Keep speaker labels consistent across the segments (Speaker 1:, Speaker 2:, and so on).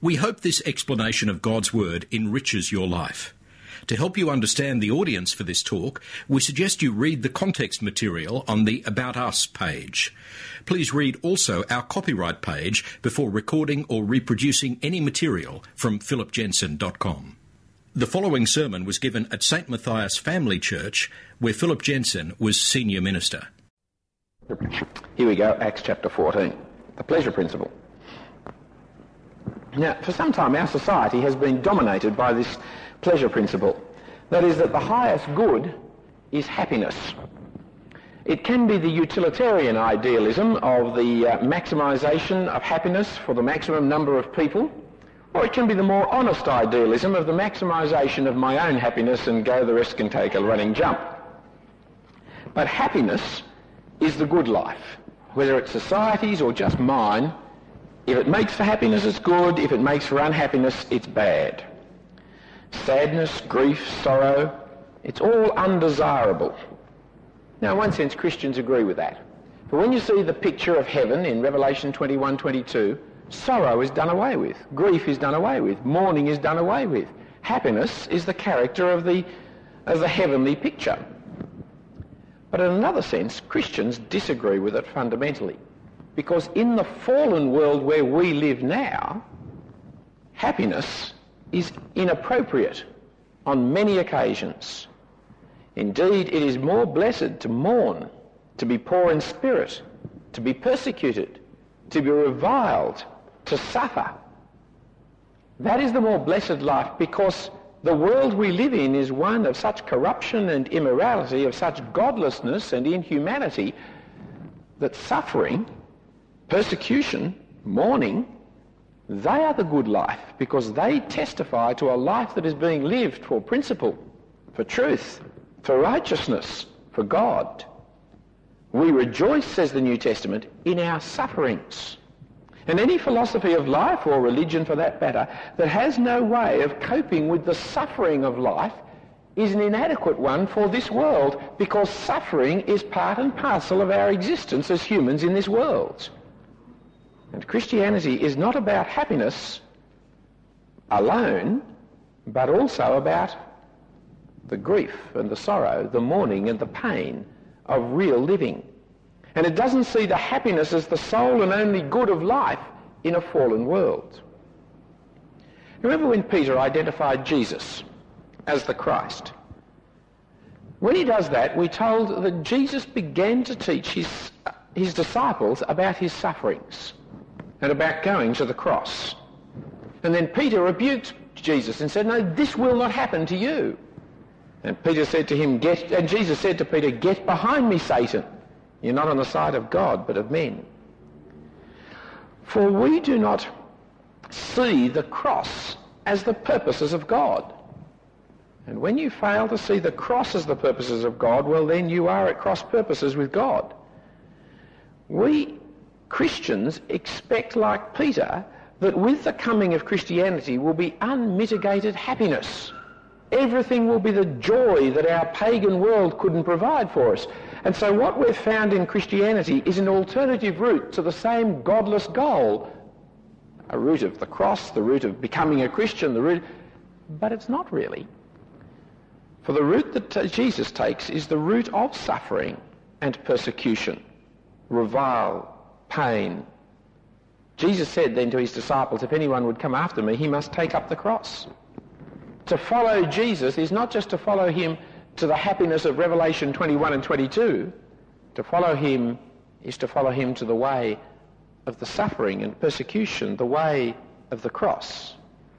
Speaker 1: We hope this explanation of God's Word enriches your life. To help you understand the audience for this talk, we suggest you read the context material on the About Us page. Please read also our copyright page before recording or reproducing any material from philipjensen.com. The following sermon was given at St. Matthias Family Church, where Philip Jensen was senior minister.
Speaker 2: Here we go, Acts chapter 14, the pleasure principle. Now, for some time our society has been dominated by this pleasure principle. That is, that the highest good is happiness. It can be the utilitarian idealism of the maximisation of happiness for the maximum number of people, or it can be the more honest idealism of the maximisation of my own happiness and go the rest can take a running jump. But happiness is the good life, whether it's society's or just mine. If it makes for happiness, it's good. If it makes for unhappiness, it's bad. Sadness, grief, sorrow, it's all undesirable. Now, in one sense, Christians agree with that. But when you see the picture of heaven in Revelation 21:22, sorrow is done away with. Grief is done away with. Mourning is done away with. Happiness is the character of the heavenly picture. But in another sense, Christians disagree with it fundamentally. Because in the fallen world where we live now, happiness is inappropriate on many occasions. Indeed, it is more blessed to mourn, to be poor in spirit, to be persecuted, to be reviled, to suffer. That is the more blessed life, because the world we live in is one of such corruption and immorality, of such godlessness and inhumanity, that suffering, persecution, mourning, they are the good life, because they testify to a life that is being lived for principle, for truth, for righteousness, for God. We rejoice, says the New Testament, in our sufferings. And any philosophy of life, or religion for that matter, that has no way of coping with the suffering of life is an inadequate one for this world, because suffering is part and parcel of our existence as humans in this world. And Christianity is not about happiness alone, but also about the grief and the sorrow, the mourning and the pain of real living. And it doesn't see the happiness as the sole and only good of life in a fallen world. Remember when Peter identified Jesus as the Christ? When he does that, we're told that Jesus began to teach his disciples about his sufferings and about going to the cross. And then Peter rebuked Jesus and said, "No, this will not happen to you." And Peter said to him, and Jesus said to Peter, "Get behind me, Satan. You're not on the side of God, but of men." For we do not see the cross as the purposes of God. And when you fail to see the cross as the purposes of God, well, then you are at cross purposes with God. We Christians expect, like Peter, that with the coming of Christianity will be unmitigated happiness. Everything will be the joy that our pagan world couldn't provide for us. And so what we've found in Christianity is an alternative route to the same godless goal. A route of the cross, the route of becoming a Christian, but it's not really. For the route that Jesus takes is the route of suffering and persecution, revile, pain. Jesus said then to his disciples, if anyone would come after me, he must take up the cross. To follow Jesus is not just to follow him to the happiness of Revelation 21 and 22. To follow him is to follow him to the way of the suffering and persecution, the way of the cross.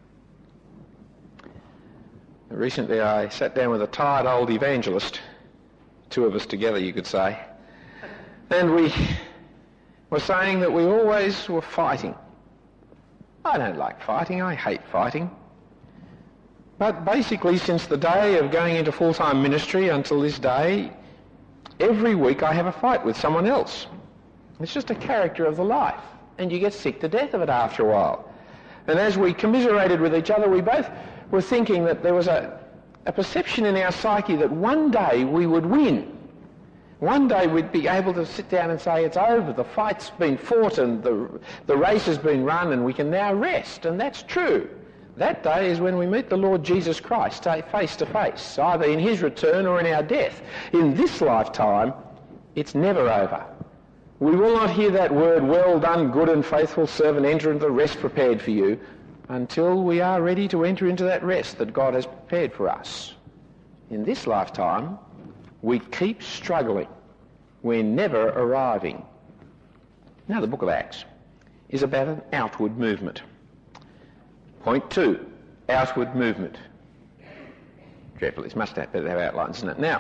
Speaker 2: Recently I sat down with a tired old evangelist, two of us together you could say, and we were saying that we always were fighting. I don't like fighting, I hate fighting. But basically, since the day of going into full-time ministry until this day, every week I have a fight with someone else. It's just a character of the life, and you get sick to death of it after a while. And as we commiserated with each other, we both were thinking that there was a perception in our psyche that one day we would win. One day we'd be able to sit down and say, it's over, the fight's been fought and the race has been run and we can now rest. And that's true. That day is when we meet the Lord Jesus Christ face to face, either in his return or in our death. In this lifetime, it's never over. We will not hear that word, well done, good and faithful servant, enter into the rest prepared for you, until we are ready to enter into that rest that God has prepared for us. In this lifetime, we keep struggling. We're never arriving. Now, the book of Acts is about an outward movement. Point 2, outward movement. Careful, this must have outlines, isn't it? Now,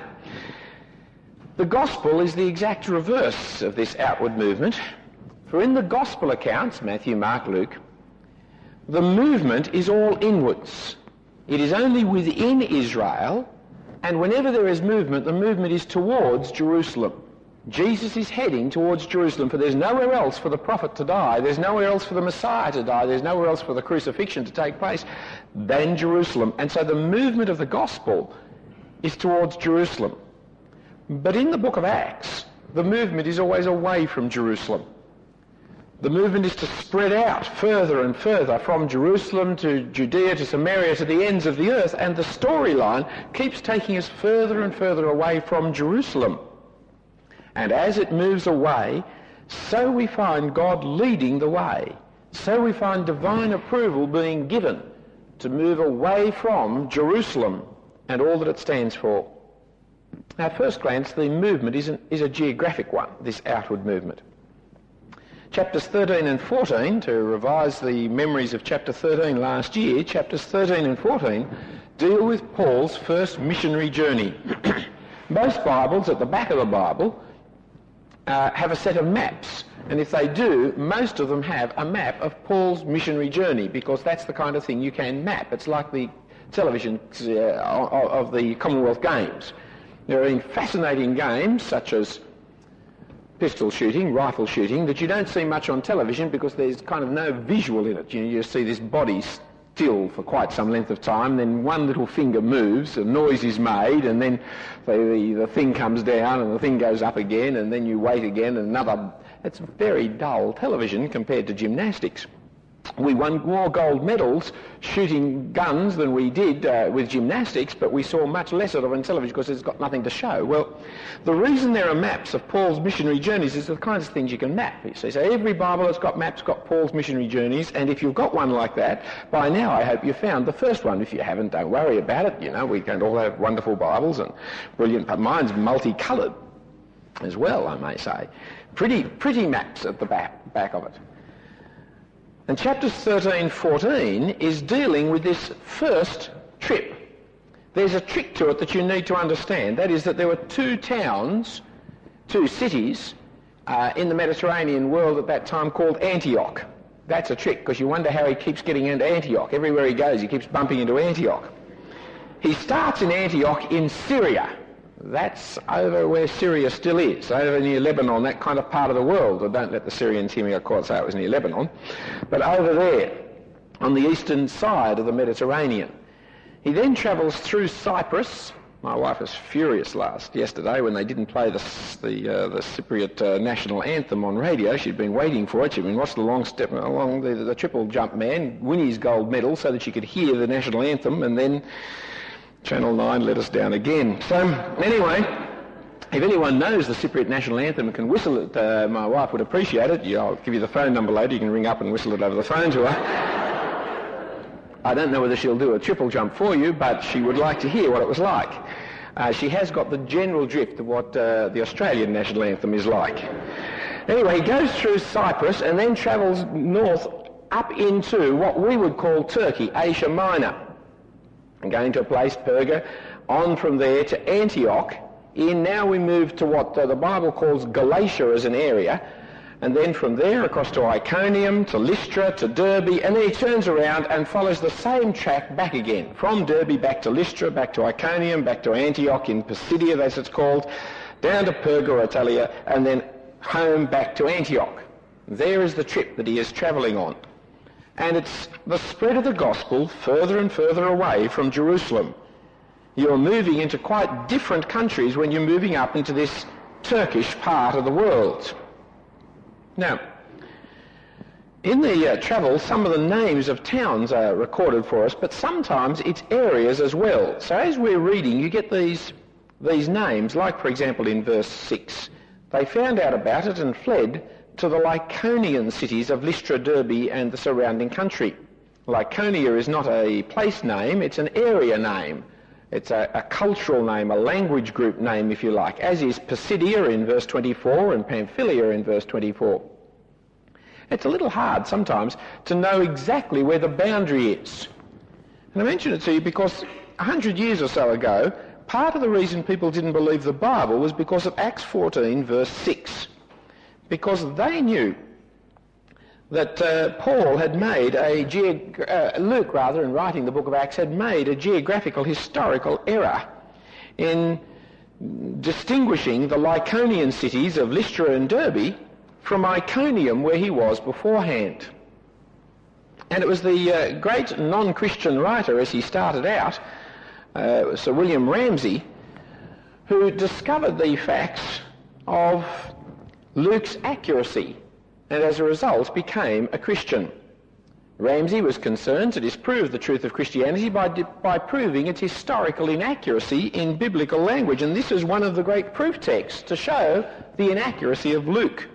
Speaker 2: the gospel is the exact reverse of this outward movement. For in the gospel accounts, Matthew, Mark, Luke, the movement is all inwards. It is only within Israel, and whenever there is movement, the movement is towards Jerusalem. Jesus is heading towards Jerusalem, for there's nowhere else for the prophet to die, there's nowhere else for the Messiah to die, there's nowhere else for the crucifixion to take place than Jerusalem. And so the movement of the gospel is towards Jerusalem. But in the book of Acts, the movement is always away from Jerusalem. The movement is to spread out further and further from Jerusalem to Judea to Samaria to the ends of the earth, and the storyline keeps taking us further and further away from Jerusalem. And as it moves away, so we find God leading the way. So we find divine approval being given to move away from Jerusalem and all that it stands for. Now, at first glance, the movement is a geographic one, this outward movement. Chapters 13 and 14, to revise the memories of chapter 13 last year, chapters 13 and 14 deal with Paul's first missionary journey. Most Bibles, at the back of the Bible, have a set of maps. And if they do, most of them have a map of Paul's missionary journey, because that's the kind of thing you can map. It's like the television of the Commonwealth Games. There are fascinating games, such as pistol shooting, rifle shooting, that you don't see much on television because there's kind of no visual in it. You just see this body still for quite some length of time, then one little finger moves, a noise is made, and then the thing comes down and the thing goes up again, and then you wait again, and another. It's very dull television compared to gymnastics. We won more gold medals shooting guns than we did with gymnastics, but we saw much less of it on television because it's got nothing to show. Well, the reason there are maps of Paul's missionary journeys is the kinds of things you can map. You see. So every Bible that's got maps got Paul's missionary journeys, and if you've got one like that, by now I hope you've found the first one. If you haven't, don't worry about it. You know, we don't all have wonderful Bibles and brilliant, but mine's multicoloured as well, I may say. Pretty maps at the back of it. And chapters 13, 14 is dealing with this first trip. There's a trick to it that you need to understand. That is that there were two cities in the Mediterranean world at that time called Antioch. That's a trick, because you wonder how he keeps getting into Antioch. Everywhere he goes, he keeps bumping into Antioch. He starts in Antioch in Syria. That's over where Syria still is, over near Lebanon, that kind of part of the world. Or don't let the Syrians hear me, of course, say it was near Lebanon. But over there, on the eastern side of the Mediterranean. He then travels through Cyprus. My wife was furious yesterday when they didn't play the Cypriot national anthem on radio. She'd been waiting for it. She'd been watching along the triple jump man win his gold medal so that she could hear the national anthem, and then Channel 9 let us down again. So, anyway, if anyone knows the Cypriot national anthem and can whistle it, my wife would appreciate it. I'll give you the phone number later. You can ring up and whistle it over the phone to her. I don't know whether she'll do a triple jump for you, but she would like to hear what it was like. She has got the general drift of what the Australian national anthem is like. Anyway, he goes through Cyprus and then travels north up into what we would call Turkey, Asia Minor. And going to a place, Perga, on from there to Antioch. Now we move to what the Bible calls Galatia as an area, and then from there across to Iconium, to Lystra, to Derbe, and then he turns around and follows the same track back again, from Derbe back to Lystra, back to Iconium, back to Antioch in Pisidia, as it's called, down to Perga or Attalia, and then home back to Antioch. There is the trip that he is travelling on. And it's the spread of the gospel further and further away from Jerusalem. You're moving into quite different countries when you're moving up into this Turkish part of the world. Now, in the travel, some of the names of towns are recorded for us, but sometimes it's areas as well. So as we're reading, you get these names, like, for example, in verse 6. They found out about it and fled to the Lycaonian cities of Lystra, Derbe, and the surrounding country. Lycaonia is not a place name, it's an area name. It's a cultural name, a language group name, if you like, as is Pisidia in verse 24 and Pamphylia in verse 24. It's a little hard sometimes to know exactly where the boundary is. And I mention it to you because 100 years or so ago, part of the reason people didn't believe the Bible was because of Acts 14 verse 6. Because they knew that Paul had made Luke, in writing the book of Acts, had made a geographical historical error in distinguishing the Lycaonian cities of Lystra and Derbe from Iconium, where he was beforehand. And it was the great non-Christian writer, as he started out, Sir William Ramsay, who discovered the facts of Luke's accuracy and as a result became a Christian. Ramsay was concerned to disprove the truth of Christianity by proving its historical inaccuracy in biblical language, and this is one of the great proof texts to show the inaccuracy of Luke.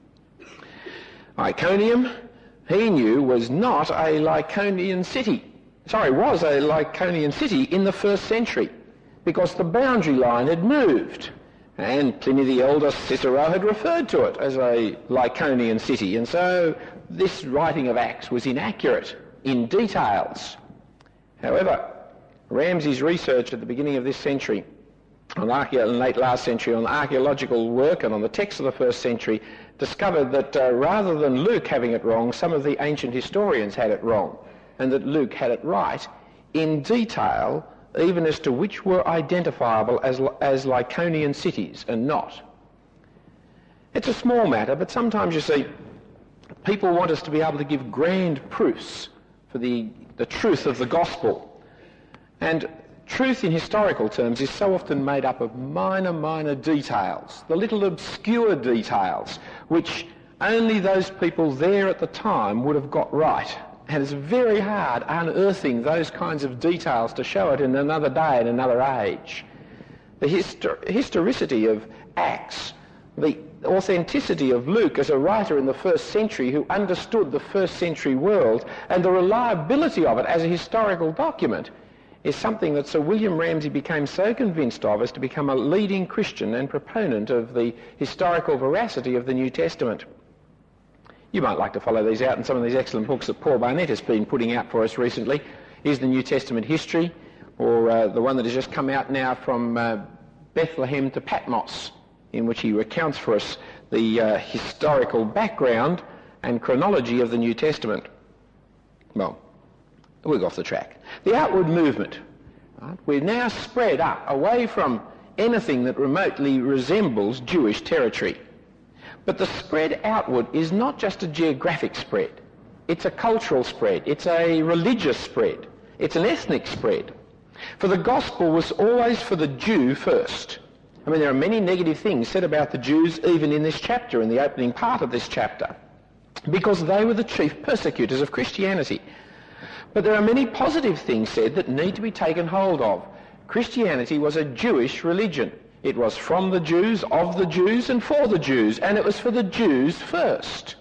Speaker 2: Iconium, he knew, was not a Lycaonian city. Was a Lycaonian city in the first century, because the boundary line had moved. And Pliny the Elder, Cicero had referred to it as a Lycaonian city, and so this writing of Acts was inaccurate in details. However, Ramsay's research at the beginning of this century, late last century, on archaeological work and on the text of the first century, discovered that rather than Luke having it wrong, some of the ancient historians had it wrong, and that Luke had it right in detail, even as to which were identifiable as Lycaonian cities and not. It's a small matter, but sometimes, you see, people want us to be able to give grand proofs for the truth of the gospel. And truth in historical terms is so often made up of minor details, the little obscure details, which only those people there at the time would have got right. And it's very hard unearthing those kinds of details to show it in another day and another age. The historicity of Acts, the authenticity of Luke as a writer in the first century who understood the first century world, and the reliability of it as a historical document is something that Sir William Ramsay became so convinced of as to become a leading Christian and proponent of the historical veracity of the New Testament. You might like to follow these out in some of these excellent books that Paul Barnett has been putting out for us recently. Here's the New Testament history, or the one that has just come out now from Bethlehem to Patmos, in which he recounts for us the historical background and chronology of the New Testament. Well, we're off the track. The outward movement. Right? We're now spread up away from anything that remotely resembles Jewish territory. But the spread outward is not just a geographic spread. It's a cultural spread. It's a religious spread. It's an ethnic spread. For the gospel was always for the Jew first. I mean, there are many negative things said about the Jews even in this chapter, in the opening part of this chapter, because they were the chief persecutors of Christianity. But there are many positive things said that need to be taken hold of. Christianity was a Jewish religion. It was from the Jews, of the Jews, and for the Jews, and it was for the Jews first.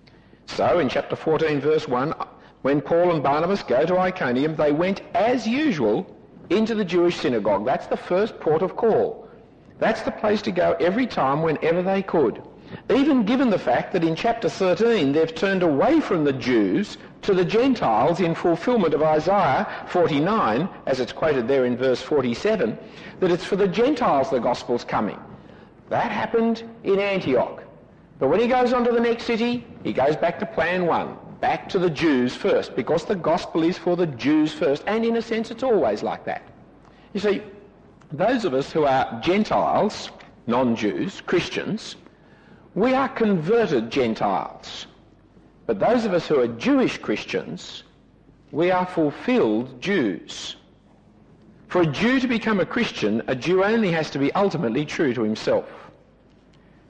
Speaker 2: So in chapter 14, verse 1, when Paul and Barnabas go to Iconium, they went as usual into the Jewish synagogue. That's the first port of call. That's the place to go every time, whenever they could. Even given the fact that in chapter 13 they've turned away from the Jews to the Gentiles in fulfillment of Isaiah 49, as it's quoted there in verse 47, that it's for the Gentiles the gospel's coming. That happened in Antioch. But when he goes on to the next city, he goes back to plan one, back to the Jews first, because the gospel is for the Jews first, and in a sense it's always like that. You see, those of us who are Gentiles, non-Jews, Christians, we are converted Gentiles. But those of us who are Jewish Christians, we are fulfilled Jews. For a Jew to become a Christian, a Jew only has to be ultimately true to himself.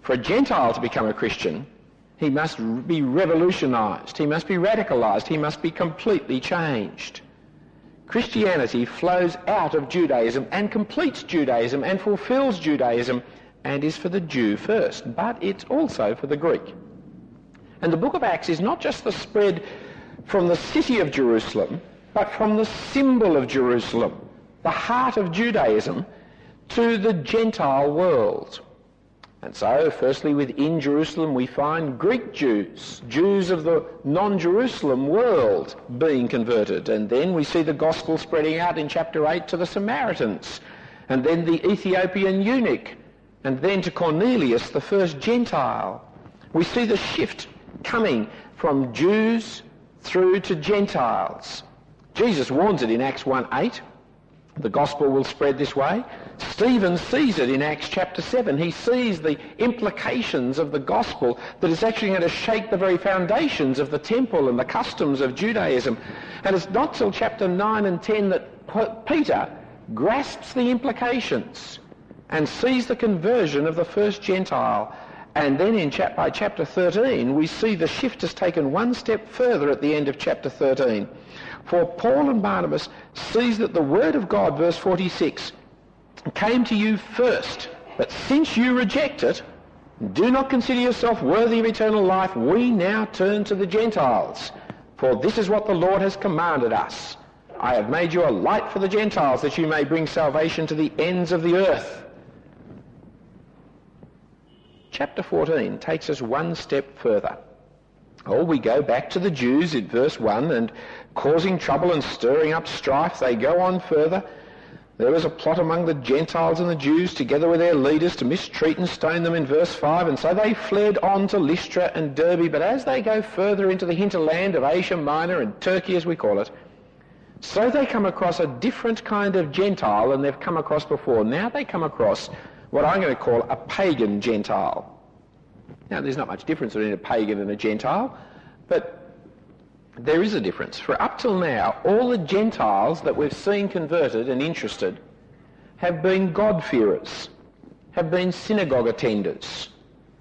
Speaker 2: For a Gentile to become a Christian, he must be revolutionised, he must be radicalised, he must be completely changed. Christianity flows out of Judaism and completes Judaism and fulfills Judaism and is for the Jew first, but it's also for the Greek. And the book of Acts is not just the spread from the city of Jerusalem, but from the symbol of Jerusalem, the heart of Judaism, to the Gentile world. And so, firstly, within Jerusalem we find Greek Jews, Jews of the non-Jerusalem world being converted. And then we see the gospel spreading out in chapter 8 to the Samaritans, and then the Ethiopian eunuch, and then to Cornelius, the first Gentile. We see the shift coming from Jews through to Gentiles. Jesus warns it in Acts 1:8. The gospel will spread this way. Stephen sees it in Acts chapter 7. He sees the implications of the gospel, that it's actually going to shake the very foundations of the temple and the customs of Judaism. And it's not till chapter 9 and 10 that Peter grasps the implications and sees the conversion of the first Gentile. And then by chapter 13, we see the shift has taken one step further at the end of chapter 13. For Paul and Barnabas sees that the word of God, verse 46, came to you first, but since you reject it, do not consider yourself worthy of eternal life, we now turn to the Gentiles. For this is what the Lord has commanded us. I have made you a light for the Gentiles, that you may bring salvation to the ends of the earth. Chapter 14 takes us one step further. We go back to the Jews in verse 1, and causing trouble and stirring up strife, they go on further. There was a plot among the Gentiles and the Jews, together with their leaders, to mistreat and stone them in verse 5, and so they fled on to Lystra and Derbe. But as they go further into the hinterland of Asia Minor and Turkey, as we call it, so they come across a different kind of Gentile than they've come across before. Now they come across what I'm going to call a pagan Gentile. Now, there's not much difference between a pagan and a Gentile, but there is a difference. For up till now, all the Gentiles that we've seen converted and interested have been God-fearers, have been synagogue attenders.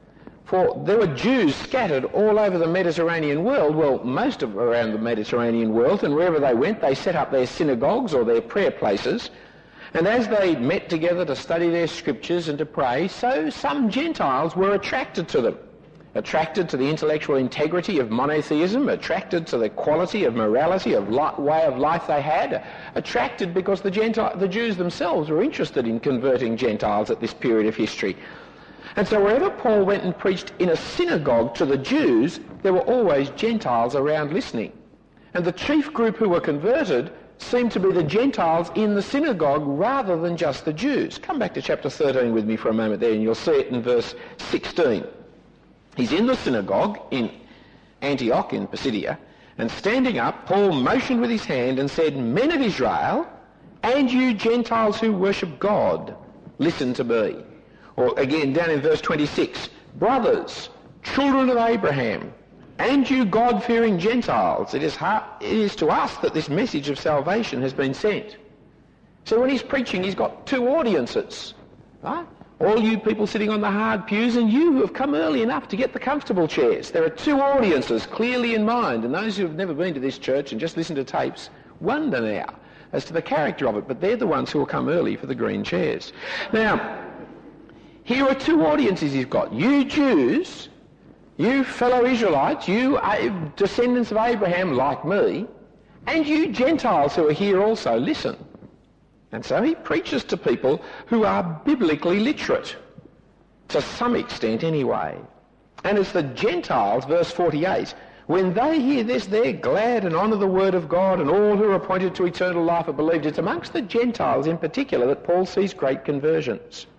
Speaker 2: For there were Jews scattered all over the Mediterranean world, well, most of around the Mediterranean world, and wherever they went, they set up their synagogues or their prayer places. And as they met together to study their scriptures and to pray, so some Gentiles were attracted to them, attracted to the intellectual integrity of monotheism, attracted to the quality of morality, of way of life they had, attracted because the Jews themselves were interested in converting Gentiles at this period of history. And so wherever Paul went and preached in a synagogue to the Jews, there were always Gentiles around listening. And the chief group who were converted seemed to be the Gentiles in the synagogue rather than just the Jews. Come back to chapter 13 with me for a moment there, and you'll see it in verse 16. He's in the synagogue in Antioch in Pisidia, and standing up, Paul motioned with his hand and said, "Men of Israel, and you Gentiles who worship God, listen to me." Or again, down in verse 26, "Brothers, children of Abraham, and you God-fearing Gentiles, it is to us that this message of salvation has been sent." So when he's preaching, he's got two audiences, right? All you people sitting on the hard pews, and you who have come early enough to get the comfortable chairs. There are two audiences clearly in mind, and those who have never been to this church and just listened to tapes wonder now as to the character of it, but they're the ones who will come early for the green chairs. Now, here are two audiences he's got. You Jews, you fellow Israelites, you descendants of Abraham like me, and you Gentiles who are here also, listen. And so he preaches to people who are biblically literate, to some extent anyway. And it's the Gentiles, verse 48, when they hear this, they're glad and honour the word of God, and all who are appointed to eternal life are believed. It's amongst the Gentiles in particular that Paul sees great conversions.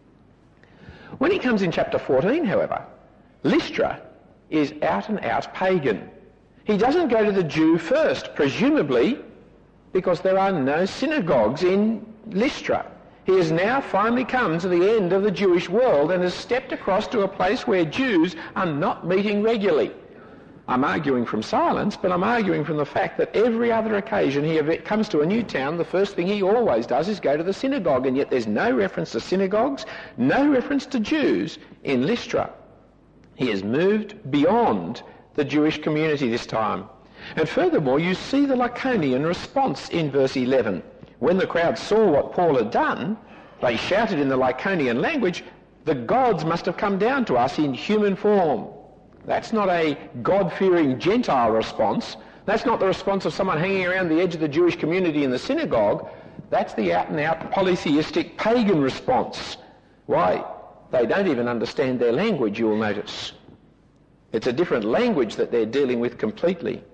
Speaker 2: When he comes in chapter 14, however, Lystra is out and out pagan. He doesn't go to the Jew first, presumably because there are no synagogues in Lystra. He has now finally come to the end of the Jewish world and has stepped across to a place where Jews are not meeting regularly. I'm arguing from silence, but I'm arguing from the fact that every other occasion he comes to a new town, the first thing he always does is go to the synagogue, and yet there's no reference to synagogues, no reference to Jews in Lystra. He has moved beyond the Jewish community this time. And furthermore, you see the Lycaonian response in verse 11. When the crowd saw what Paul had done, they shouted in the Lycaonian language, "The gods must have come down to us in human form." That's not a God-fearing Gentile response. That's not the response of someone hanging around the edge of the Jewish community in the synagogue. That's the out-and-out polytheistic pagan response. Why? They don't even understand their language, you'll notice. It's a different language that they're dealing with completely.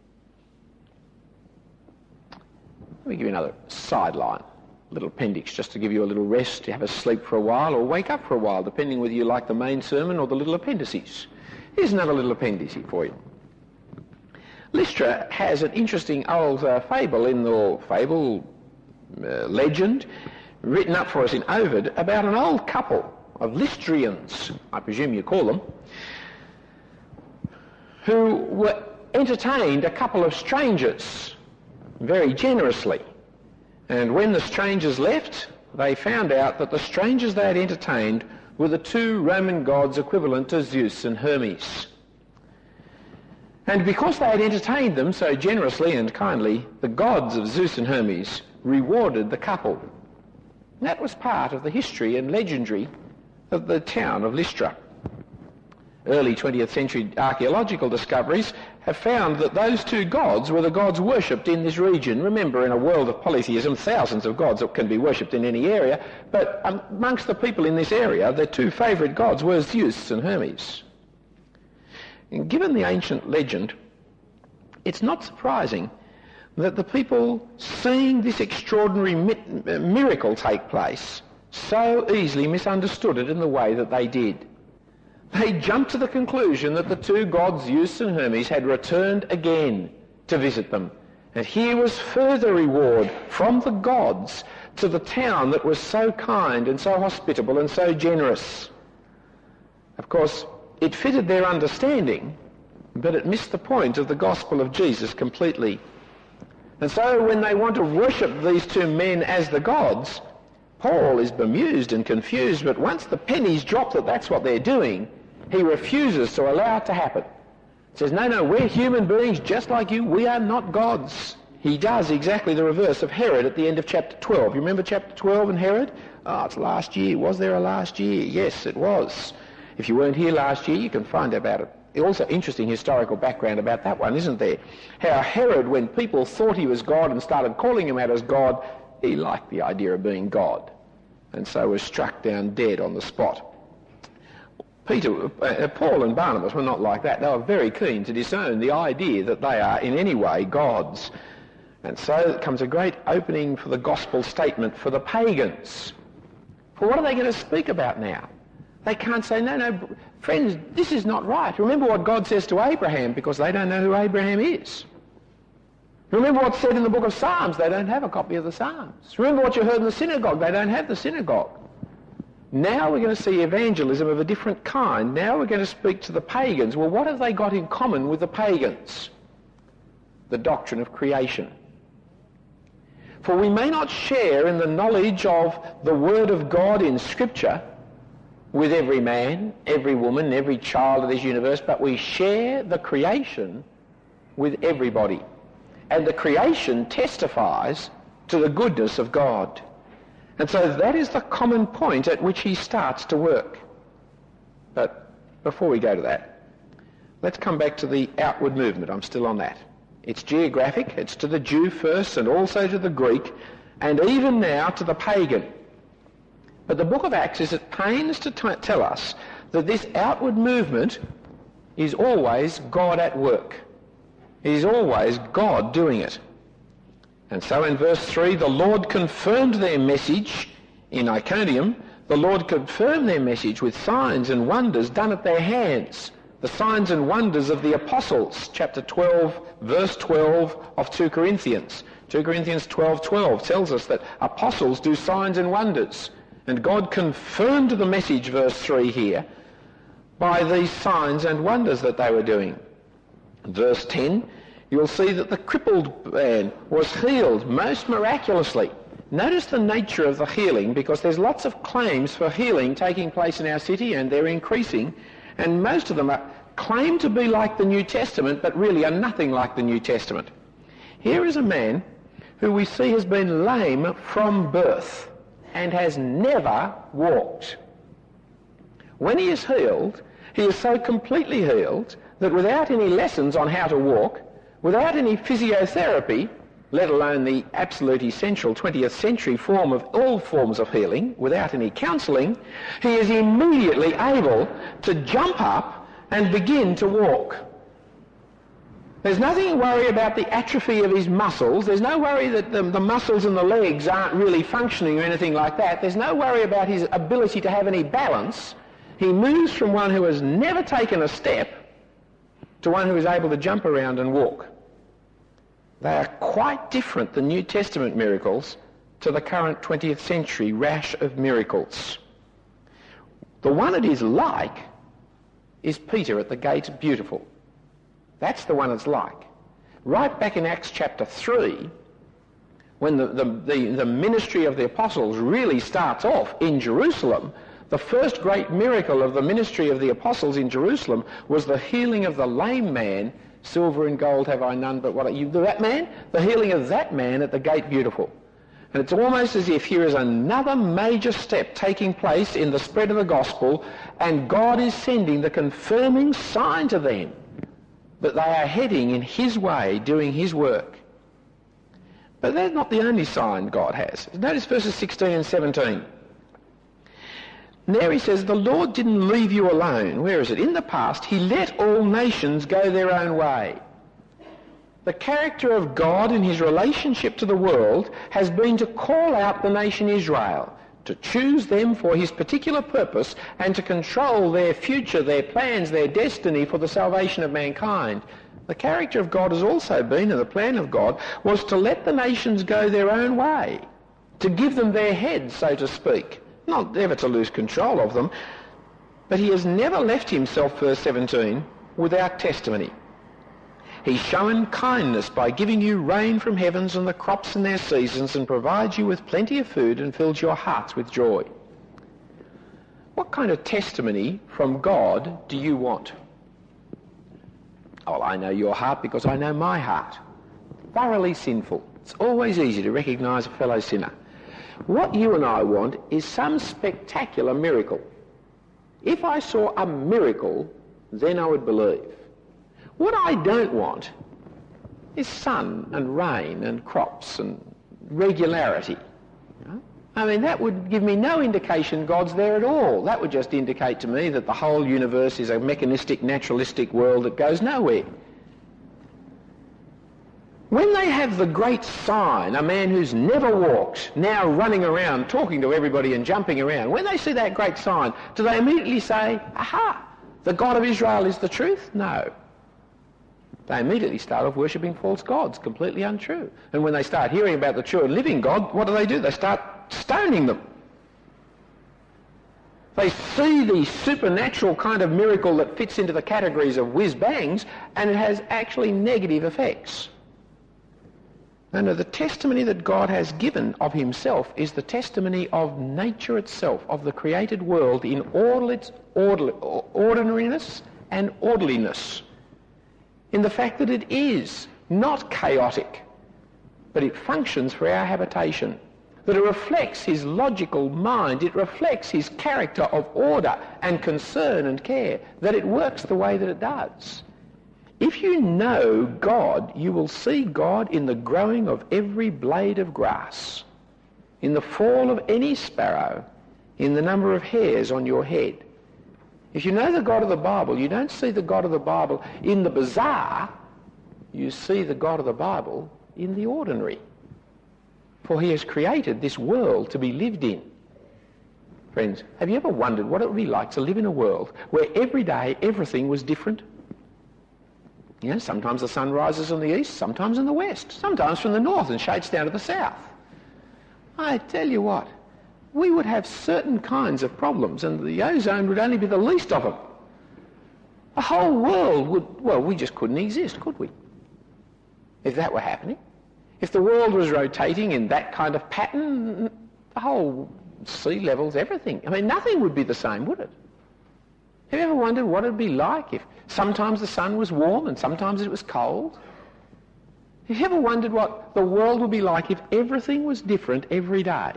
Speaker 2: Let me give you another sideline, a little appendix, just to give you a little rest, to have a sleep for a while or wake up for a while, depending whether you like the main sermon or the little appendices. Here's another little appendix for you. Lystra has an interesting old legend, written up for us in Ovid, about an old couple of Lystrians, I presume you call them, who entertained a couple of strangers very generously. And when the strangers left, they found out that the strangers they had entertained were the two Roman gods equivalent to Zeus and Hermes. And because they had entertained them so generously and kindly, the gods of Zeus and Hermes rewarded the couple. That was part of the history and legendary of the town of Lystra. Early 20th century archaeological discoveries have found that those two gods were the gods worshipped in this region. Remember, in a world of polytheism, thousands of gods can be worshipped in any area, but amongst the people in this area, their two favourite gods were Zeus and Hermes. And given the ancient legend, it's not surprising that the people seeing this extraordinary miracle take place so easily misunderstood it in the way that they did. They jumped to the conclusion that the two gods, Zeus and Hermes, had returned again to visit them. And here was further reward from the gods to the town that was so kind and so hospitable and so generous. Of course, it fitted their understanding, but it missed the point of the gospel of Jesus completely. And so when they want to worship these two men as the gods, Paul is bemused and confused, but once the pennies drop that that's what they're doing, he refuses to allow it to happen. He says, no, we're human beings just like you. We are not gods. He does exactly the reverse of Herod at the end of chapter 12. You remember chapter 12 and Herod? Oh, it's last year. Was there a last year? Yes, it was. If you weren't here last year, you can find out about it. Also interesting historical background about that one, isn't there? How Herod, when people thought he was God and started calling him out as God, he liked the idea of being God, and so was struck down dead on the spot. Paul and Barnabas were not like that. They were very keen to disown the idea that they are in any way gods. And so comes a great opening for the gospel statement for the pagans. For what are they going to speak about now? They can't say, no, friends, this is not right. Remember what God says to Abraham, because they don't know who Abraham is. Remember what's said in the book of Psalms. They don't have a copy of the Psalms. Remember what you heard in the synagogue. They don't have the synagogue. Now we're going to see evangelism of a different kind. Now we're going to speak to the pagans. Well, what have they got in common with the pagans? The doctrine of creation. For we may not share in the knowledge of the Word of God in Scripture with every man, every woman, every child of this universe, but we share the creation with everybody. And the creation testifies to the goodness of God. And so that is the common point at which he starts to work. But before we go to that, let's come back to the outward movement. I'm still on that. It's geographic, it's to the Jew first and also to the Greek, and even now to the pagan. But the book of Acts is at pains to tell us that this outward movement is always God at work. It is always God doing it. And so in verse 3, the Lord confirmed their message in Iconium. The Lord confirmed their message with signs and wonders done at their hands. The signs and wonders of the apostles, chapter 12, verse 12 of 2 Corinthians. 2 Corinthians 12:12 tells us that apostles do signs and wonders. And God confirmed the message, verse 3 here, by these signs and wonders that they were doing. Verse 10, you'll see that the crippled man was healed most miraculously. Notice the nature of the healing, because there's lots of claims for healing taking place in our city, and they're increasing, and most of them claim to be like the New Testament, but really are nothing like the New Testament. Here is a man who we see has been lame from birth and has never walked. When he is healed, he is so completely healed that without any lessons on how to walk, without any physiotherapy, let alone the absolute essential 20th century form of all forms of healing, without any counselling, he is immediately able to jump up and begin to walk. There's nothing to worry about the atrophy of his muscles. There's no worry that the muscles in the legs aren't really functioning or anything like that. There's no worry about his ability to have any balance. He moves from one who has never taken a step to one who is able to jump around and walk. They are quite different, the New Testament miracles, to the current 20th century rash of miracles. The one it is like is Peter at the gate beautiful. That's the one it's like. Right back in Acts chapter 3, when the ministry of the apostles really starts off in Jerusalem, the first great miracle of the ministry of the apostles in Jerusalem was the healing of the lame man. Silver and gold have I none, but what you do that man? The healing of that man at the gate beautiful. And it's almost as if here is another major step taking place in the spread of the gospel, and God is sending the confirming sign to them that they are heading in his way, doing his work. But that's not the only sign God has. Notice verses 16 and 17. There he says, the Lord didn't leave you alone. Where is it? In the past, he let all nations go their own way. The character of God in his relationship to the world has been to call out the nation Israel, to choose them for his particular purpose and to control their future, their plans, their destiny for the salvation of mankind. The character of God has also been, and the plan of God, was to let the nations go their own way, to give them their heads, so to speak. Not ever to lose control of them, but he has never left himself, verse 17, without testimony. He's shown kindness by giving you rain from heavens and the crops in their seasons, and provides you with plenty of food and fills your hearts with joy. What kind of testimony from God do you want? Oh, I know your heart because I know my heart. Thoroughly sinful. It's always easy to recognise a fellow sinner. What you and I want is some spectacular miracle. If I saw a miracle, then I would believe. What I don't want is sun and rain and crops and regularity. I mean, that would give me no indication God's there at all. That would just indicate to me that the whole universe is a mechanistic, naturalistic world that goes nowhere. When they have the great sign, a man who's never walked, now running around, talking to everybody and jumping around, when they see that great sign, do they immediately say, aha, the God of Israel is the truth? No. They immediately start off worshipping false gods, completely untrue. And when they start hearing about the true and living God, what do? They start stoning them. They see the supernatural kind of miracle that fits into the categories of whiz-bangs, and it has actually negative effects. No, the testimony that God has given of himself is the testimony of nature itself, of the created world in all its ordinariness and orderliness, in the fact that it is not chaotic, but it functions for our habitation, that it reflects his logical mind, it reflects his character of order and concern and care, that it works the way that it does. If you know God, you will see God in the growing of every blade of grass, in the fall of any sparrow, in the number of hairs on your head. If you know the God of the Bible, you don't see the God of the Bible in the bizarre, you see the God of the Bible in the ordinary. For he has created this world to be lived in. Friends, have you ever wondered what it would be like to live in a world where every day everything was different? You know, sometimes the sun rises in the east, sometimes in the west, sometimes from the north and shades down to the south. I tell you what, we would have certain kinds of problems, and the ozone would only be the least of them. The whole world would, well, we just couldn't exist, could we? If that were happening. If the world was rotating in that kind of pattern, the whole sea levels, everything. I mean, nothing would be the same, would it? Have you ever wondered what it would be like if sometimes the sun was warm and sometimes it was cold? Have you ever wondered what the world would be like if everything was different every day?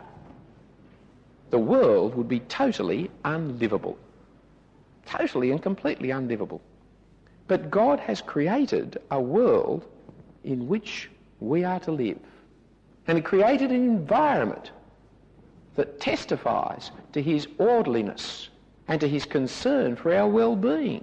Speaker 2: The world would be totally unlivable. Totally and completely unlivable. But God has created a world in which we are to live. And He created an environment that testifies to His orderliness and to His concern for our well-being.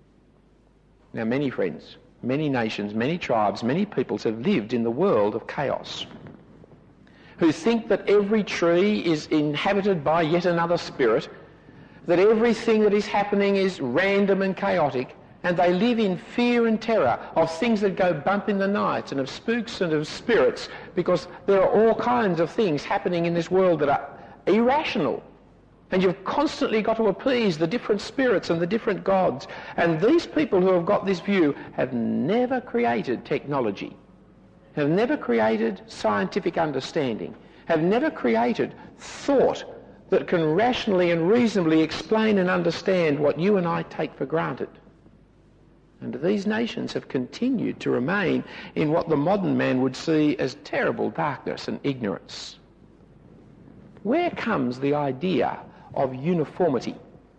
Speaker 2: Now, many friends, many nations, many tribes, many peoples have lived in the world of chaos, who think that every tree is inhabited by yet another spirit, that everything that is happening is random and chaotic, and they live in fear and terror of things that go bump in the night and of spooks and of spirits, because there are all kinds of things happening in this world that are irrational. And you've constantly got to appease the different spirits and the different gods. And these people who have got this view have never created technology, have never created scientific understanding, have never created thought that can rationally and reasonably explain and understand what you and I take for granted. And these nations have continued to remain in what the modern man would see as terrible darkness and ignorance. Where comes the idea of uniformity?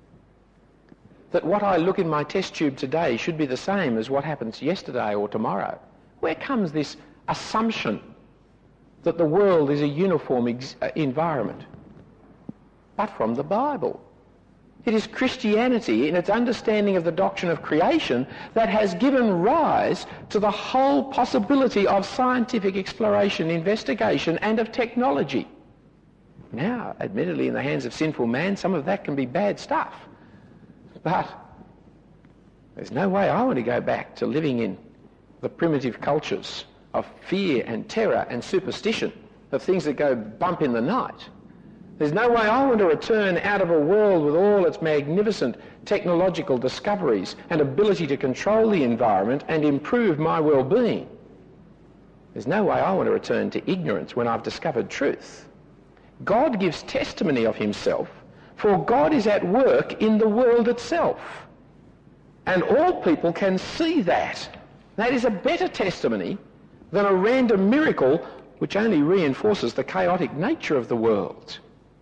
Speaker 2: That what I look in my test tube today should be the same as what happens yesterday or tomorrow? Where comes this assumption that the world is a uniform environment? But from the Bible. It is Christianity in its understanding of the doctrine of creation that has given rise to the whole possibility of scientific exploration, investigation, and of technology. Now, admittedly, in the hands of sinful man, some of that can be bad stuff. But there's no way I want to go back to living in the primitive cultures of fear and terror and superstition, of things that go bump in the night. There's no way I want to return out of a world with all its magnificent technological discoveries and ability to control the environment and improve my well-being. There's no way I want to return to ignorance when I've discovered truth. God gives testimony of Himself, for God is at work in the world itself. And all people can see that. That is a better testimony than a random miracle which only reinforces the chaotic nature of the world.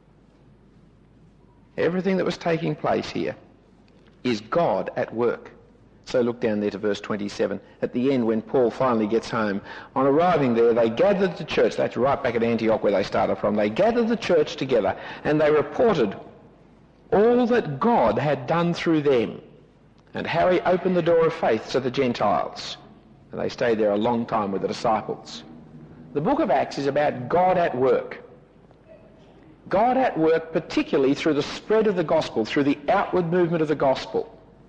Speaker 2: Everything that was taking place here is God at work. So look down there to verse 27. At the end, when Paul finally gets home, on arriving there, they gathered the church. That's right back at Antioch where they started from. They gathered the church together and they reported all that God had done through them and how He opened the door of faith to the Gentiles. And they stayed there a long time with the disciples. The book of Acts is about God at work. God at work particularly through the spread of the gospel, through the outward movement of the gospel.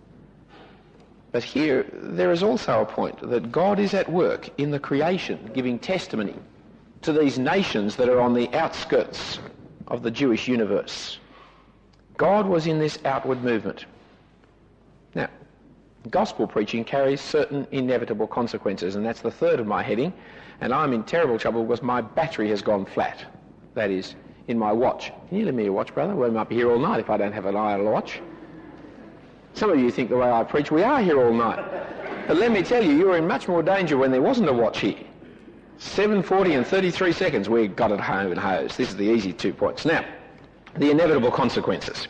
Speaker 2: But here there is also a point that God is at work in the creation, giving testimony to these nations that are on the outskirts of the Jewish universe. God was in this outward movement. Now, gospel preaching carries certain inevitable consequences, and that's the third of my heading, and I'm in terrible trouble because my battery has gone flat. That is, in my watch. Can you lend me your watch, brother? We might be here all night if I don't have an idle watch. Some of you think the way I preach, we are here all night. But let me tell you, you were in much more danger when there wasn't a watch here. 7:40 and 33 seconds, we got it home and hosed. This is the easy 2 points. Now, the inevitable consequences.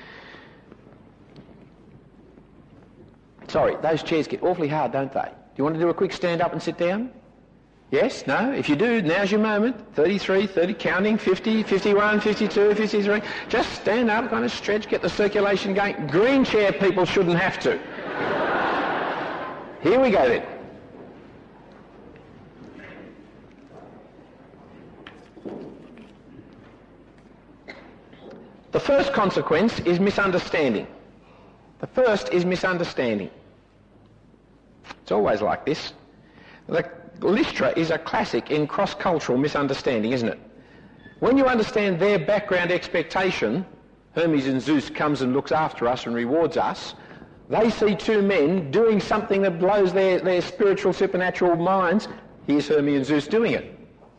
Speaker 2: Sorry, those chairs get awfully hard, don't they? Do you want to do a quick stand up and sit down? Yes? No? If you do, now's your moment. 33, 30, counting, 50, 51, 52, 53. Just stand up, kind of stretch, get the circulation going. Green chair people shouldn't have to. Here we go then. The first consequence is misunderstanding. The first is misunderstanding. It's always like this. Lystra is a classic in cross-cultural misunderstanding, isn't it? When you understand their background expectation, Hermes and Zeus comes and looks after us and rewards us, They see two men doing something that blows their spiritual, supernatural minds. Here's Hermes and Zeus doing it.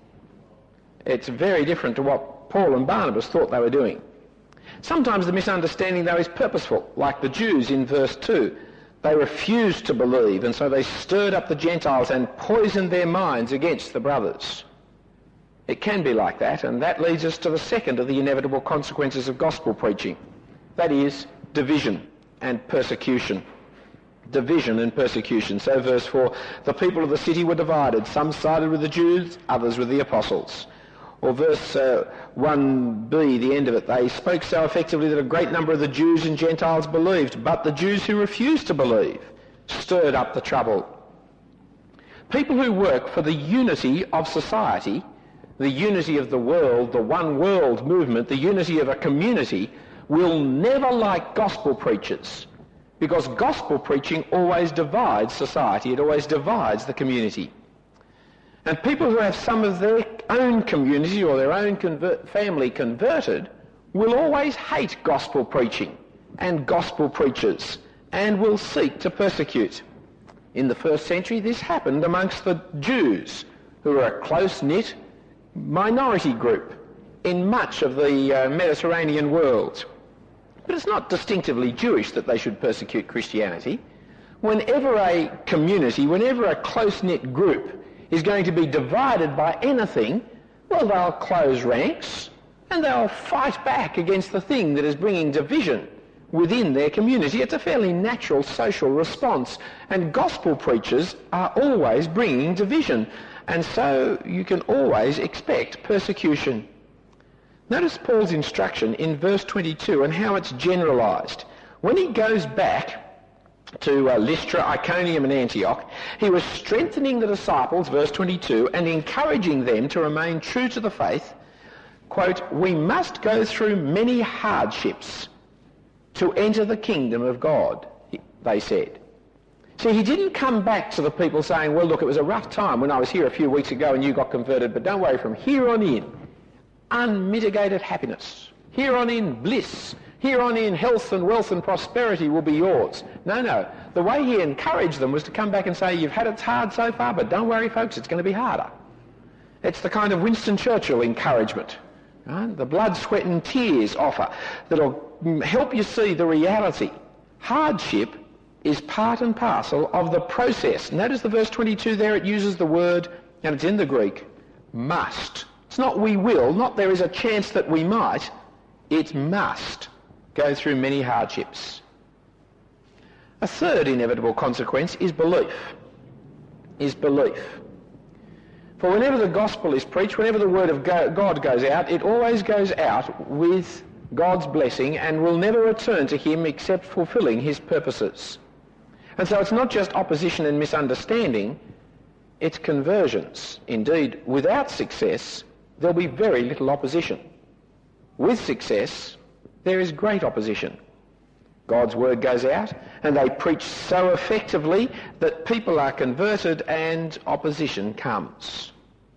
Speaker 2: It's very different to what Paul and Barnabas thought they were doing. Sometimes the misunderstanding, though, is purposeful, like the Jews in verse 2. They refused to believe, and so they stirred up the Gentiles and poisoned their minds against the brothers. It can be like that, and that leads us to the second of the inevitable consequences of gospel preaching. That is, division and persecution. Division and persecution. So verse 4, the people of the city were divided. Some sided with the Jews, others with the apostles. Or verse 1b, the end of it, they spoke so effectively that a great number of the Jews and Gentiles believed, but the Jews who refused to believe stirred up the trouble. People who work for the unity of society, the unity of the world, the one world movement, the unity of a community, will never like gospel preachers, because gospel preaching always divides society, it always divides the community. And people who have some of their own community or their own family converted will always hate gospel preaching and gospel preachers and will seek to persecute. In the first century, this happened amongst the Jews, who are a close-knit minority group in much of the Mediterranean world. But it's not distinctively Jewish that they should persecute Christianity. Whenever a community, whenever a close-knit group is going to be divided by anything, well, they'll close ranks and they'll fight back against the thing that is bringing division within their community. It's a fairly natural social response, and gospel preachers are always bringing division, and so you can always expect persecution. Notice Paul's instruction in verse 22 and how it's generalised. When he goes back to Lystra, Iconium and Antioch, he was strengthening the disciples, verse 22, and encouraging them to remain true to the faith. Quote, we must go through many hardships to enter the kingdom of God, they said. See, he didn't come back to the people saying, well, look, it was a rough time when I was here a few weeks ago and you got converted, but don't worry, from here on in, unmitigated happiness. Here on in, bliss. Here on in, health and wealth and prosperity will be yours. No. The way he encouraged them was to come back and say, you've had it hard so far, but don't worry, folks, it's going to be harder. It's the kind of Winston Churchill encouragement, right? The blood, sweat and tears offer that'll help you see the reality. Hardship is part and parcel of the process. Notice the verse 22 there, it uses the word, and it's in the Greek, must. It's not we will, not there is a chance that we might. It must go through many hardships. A third inevitable consequence is belief. For whenever the gospel is preached, whenever the word of God goes out, it always goes out with God's blessing and will never return to him except fulfilling his purposes. And so it's not just opposition and misunderstanding, it's conversions. Indeed, without success, there'll be very little opposition. With success, there is great opposition. God's word goes out and they preach so effectively that people are converted and opposition comes.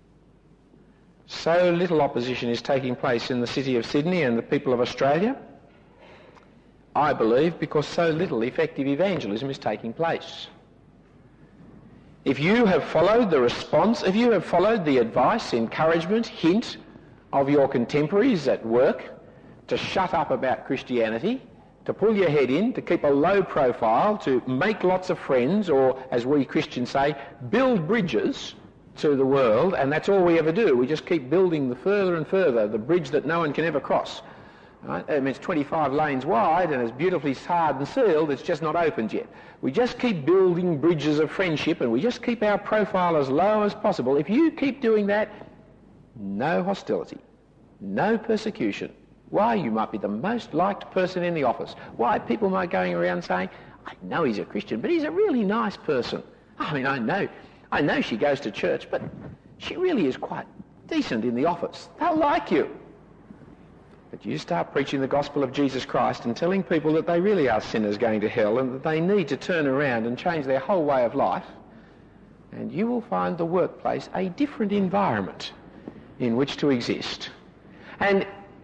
Speaker 2: So little opposition is taking place in the city of Sydney and the people of Australia, I believe, because so little effective evangelism is taking place. If you have followed the response, if you have followed the advice, encouragement, hint of your contemporaries at work to shut up about Christianity, to pull your head in, to keep a low profile, to make lots of friends, or, as we Christians say, build bridges to the world, and that's all we ever do. We just keep building the further and further, the bridge that no one can ever cross. Right? I mean, it's 25 lanes wide and it's beautifully tarred and sealed, it's just not opened yet. We just keep building bridges of friendship and we just keep our profile as low as possible. If you keep doing that, no hostility, no persecution. Why, you might be the most liked person in the office. Why, people might be going around saying, I know he's a Christian, but he's a really nice person. I mean, I know she goes to church, but she really is quite decent in the office. They'll like you. But you start preaching the gospel of Jesus Christ and telling people that they really are sinners going to hell and that they need to turn around and change their whole way of life, and you will find the workplace a different environment in which to exist. And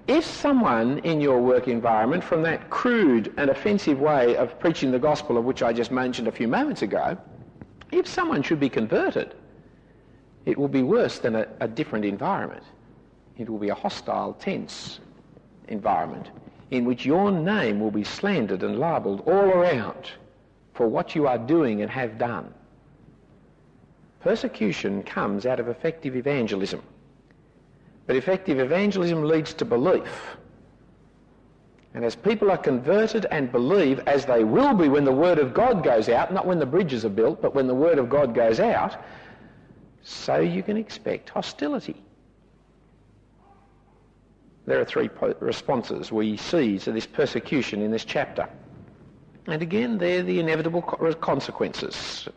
Speaker 2: If someone in your work environment, from that crude and offensive way of preaching the gospel of which I just mentioned a few moments ago, if someone should be converted, it will be worse than a different environment. It will be a hostile, tense environment in which your name will be slandered and libelled all around for what you are doing and have done. Persecution comes out of effective evangelism. But effective evangelism leads to belief. And as people are converted and believe, as they will be when the Word of God goes out, not when the bridges are built, but when the Word of God goes out, so you can expect hostility. There are three responses we see to this persecution in this chapter. And again, they're the inevitable consequences.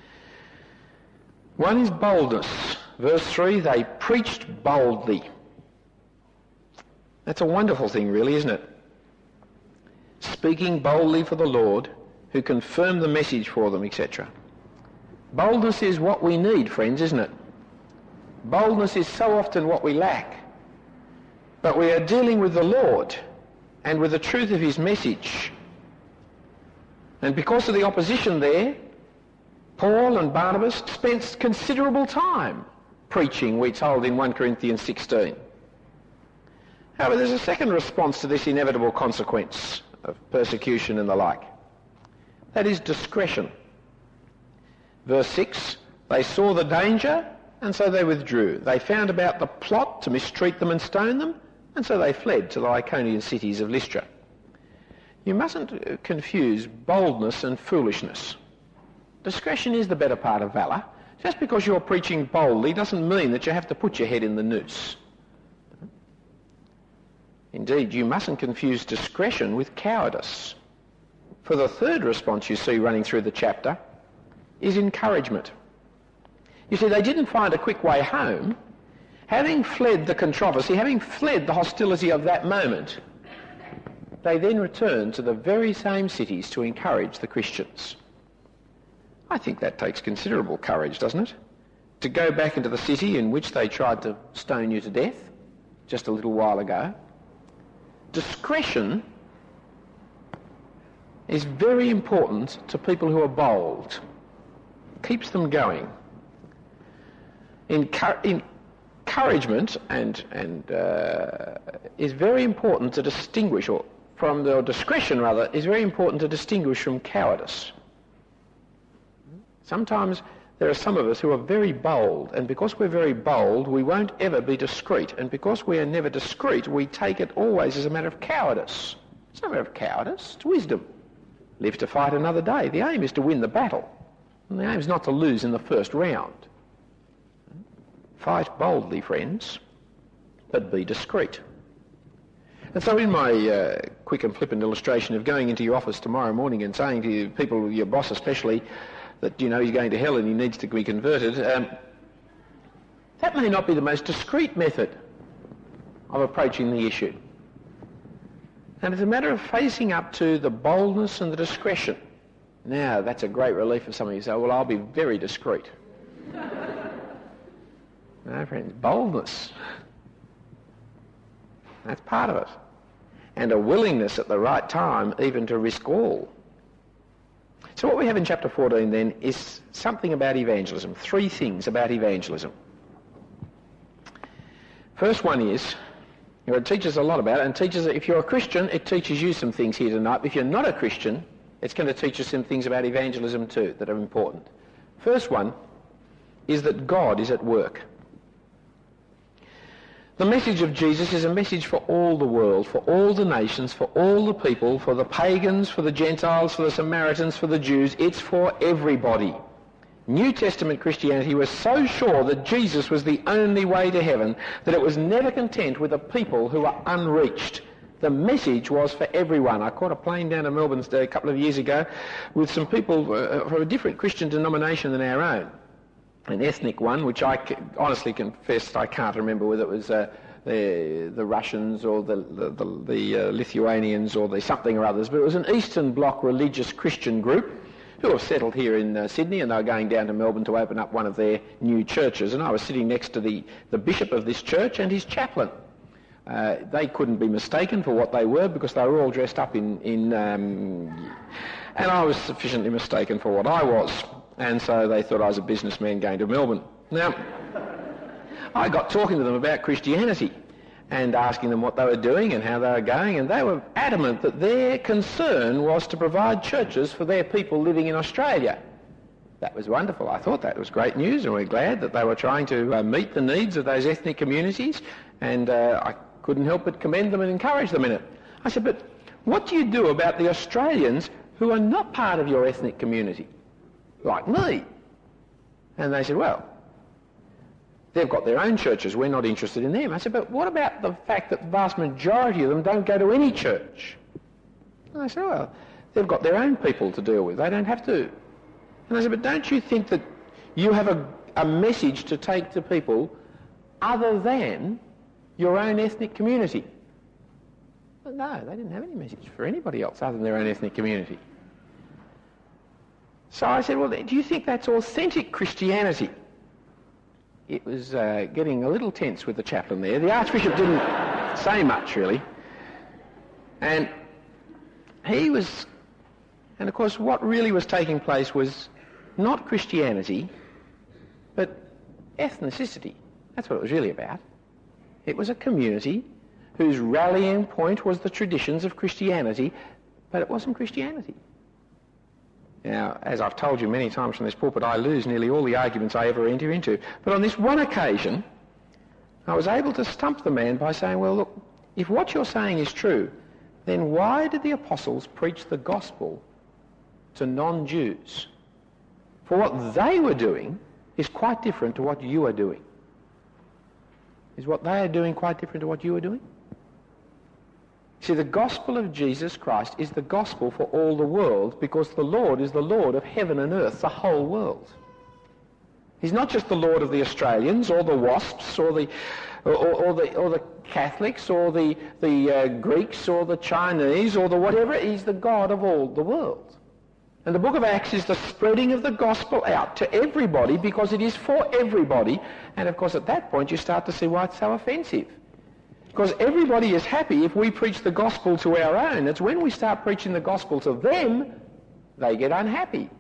Speaker 2: One is boldness. Verse 3, they preached boldly. That's a wonderful thing, really, isn't it? Speaking boldly for the Lord, who confirmed the message for them, etc. Boldness is what we need, friends, isn't it? Boldness is so often what we lack. But we are dealing with the Lord and with the truth of his message. And because of the opposition there, Paul and Barnabas spent considerable time preaching, we're told in 1 Corinthians 16. However, there's a second response to this inevitable consequence of persecution and the like. That is discretion. Verse 6, they saw the danger and so they withdrew. They found about the plot to mistreat them and stone them, and so they fled to the Iconian cities of Lystra. You mustn't confuse boldness and foolishness. Discretion is the better part of valour. Just because you're preaching boldly doesn't mean that you have to put your head in the noose. Indeed, you mustn't confuse discretion with cowardice. For the third response you see running through the chapter is encouragement. You see, they didn't find a quick way home. Having fled the controversy, having fled the hostility of that moment, they then returned to the very same cities to encourage the Christians. I think that takes considerable courage, doesn't it? To go back into the city in which they tried to stone you to death just a little while ago. Discretion is very important to people who are bold. Keeps them going. Encouragement is very important to distinguish, or discretion rather, is very important to distinguish from cowardice. Sometimes there are some of us who are very bold, and because we're very bold, we won't ever be discreet. And because we are never discreet, we take it always as a matter of cowardice. It's not a matter of cowardice, it's wisdom. Live to fight another day. The aim is to win the battle. And the aim is not to lose in the first round. Fight boldly, friends, but be discreet. And so in my quick and flippant illustration of going into your office tomorrow morning and saying to you, people, your boss especially, that you know he's going to hell and he needs to be converted, that may not be the most discreet method of approaching the issue. And it's a matter of facing up to the boldness and the discretion. Now, that's a great relief for some of you. Say, well, I'll be very discreet. No, friends, boldness. That's part of it. And a willingness at the right time even to risk all. So what we have in chapter 14 then is something about evangelism. Three things about evangelism. First one is, it teaches a lot about it, and teaches that if you're a Christian, it teaches you some things here tonight. If you're not a Christian, it's going to teach you some things about evangelism too that are important. First one is that God is at work. The message of Jesus is a message for all the world, for all the nations, for all the people, for the pagans, for the Gentiles, for the Samaritans, for the Jews. It's for everybody. New Testament Christianity was so sure that Jesus was the only way to heaven that it was never content with a people who were unreached. The message was for everyone. I caught a plane down to Melbourne a couple of years ago with some people from a different Christian denomination than our own. An ethnic one, which I honestly confess I can't remember whether it was the Russians or the Lithuanians or the something or others, but it was an Eastern Bloc religious Christian group who have settled here in Sydney, and they were going down to Melbourne to open up one of their new churches. And I was sitting next to the bishop of this church and his chaplain. They couldn't be mistaken for what they were because they were all dressed up and I was sufficiently mistaken for what I was. And so they thought I was a businessman going to Melbourne. Now, I got talking to them about Christianity and asking them what they were doing and how they were going, and they were adamant that their concern was to provide churches for their people living in Australia. That was wonderful. I thought that was great news, and we're glad that they were trying to meet the needs of those ethnic communities, and I couldn't help but commend them and encourage them in it. I said, but what do you do about the Australians who are not part of your ethnic community, like me? And they said, well, they've got their own churches, we're not interested in them. I said, but what about the fact that the vast majority of them don't go to any church? And I said, well, they've got their own people to deal with, they don't have to. And I said, but don't you think that you have a message to take to people other than your own ethnic community? But no, they didn't have any message for anybody else other than their own ethnic community. So I said, well, do you think that's authentic Christianity? It was getting a little tense with the chaplain there. The Archbishop didn't say much, really. And of course, what really was taking place was not Christianity, but ethnicity. That's what it was really about. It was a community whose rallying point was the traditions of Christianity, but it wasn't Christianity. Now, as I've told you many times from this pulpit, I lose nearly all the arguments I ever enter into. But on this one occasion, I was able to stump the man by saying, well, look, if what you're saying is true, then why did the apostles preach the gospel to non-Jews? For what they were doing is quite different to what you are doing. Is what they are doing quite different to what you are doing? See, the gospel of Jesus Christ is the gospel for all the world because the Lord is the Lord of heaven and earth, the whole world. He's not just the Lord of the Australians or the WASPs or the Catholics or the Greeks or the Chinese or the whatever. He's the God of all the world. And the book of Acts is the spreading of the gospel out to everybody because it is for everybody. And of course at that point you start to see why it's so offensive. Because everybody is happy if we preach the gospel to our own. It's when we start preaching the gospel to them, they get unhappy.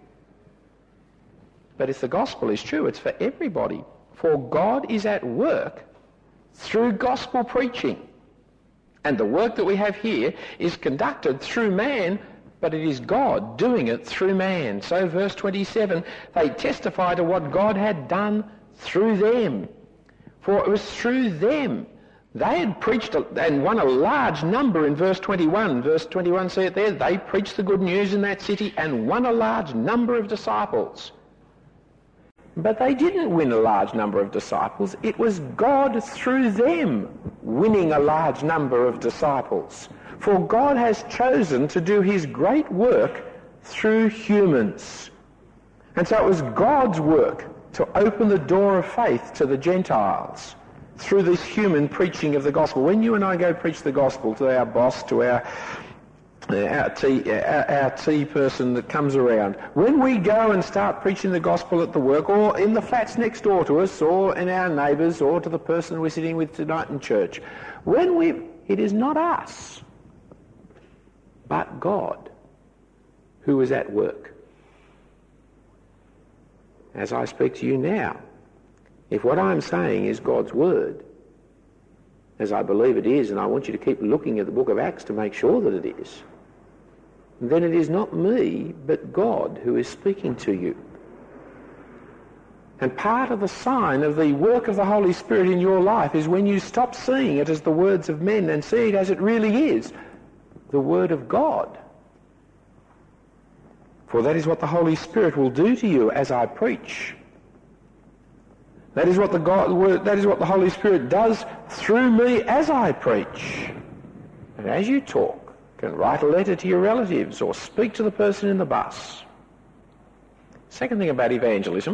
Speaker 2: But if the gospel is true, it's for everybody. For God is at work through gospel preaching. And the work that we have here is conducted through man, but it is God doing it through man. So verse 27, they testify to what God had done through them. For it was through them. They had preached and won a large number in verse 21. Verse 21, see it there? They preached the good news in that city and won a large number of disciples. But they didn't win a large number of disciples. It was God through them winning a large number of disciples. For God has chosen to do his great work through humans. And so it was God's work to open the door of faith to the Gentiles through this human preaching of the gospel. When you and I go preach the gospel to our boss, to our tea person that comes around, when we go and start preaching the gospel at the work or in the flats next door to us or in our neighbours or to the person we're sitting with tonight in church, it is not us, but God who is at work. As I speak to you now, if what I'm saying is God's word, as I believe it is, and I want you to keep looking at the book of Acts to make sure that it is, then it is not me, but God who is speaking to you. And part of the sign of the work of the Holy Spirit in your life is when you stop seeing it as the words of men and see it as it really is, the Word of God. For that is what the Holy Spirit will do to you as I preach. That is what the Holy Spirit does through me as I preach. And as you talk, you can write a letter to your relatives or speak to the person in the bus. Second thing about evangelism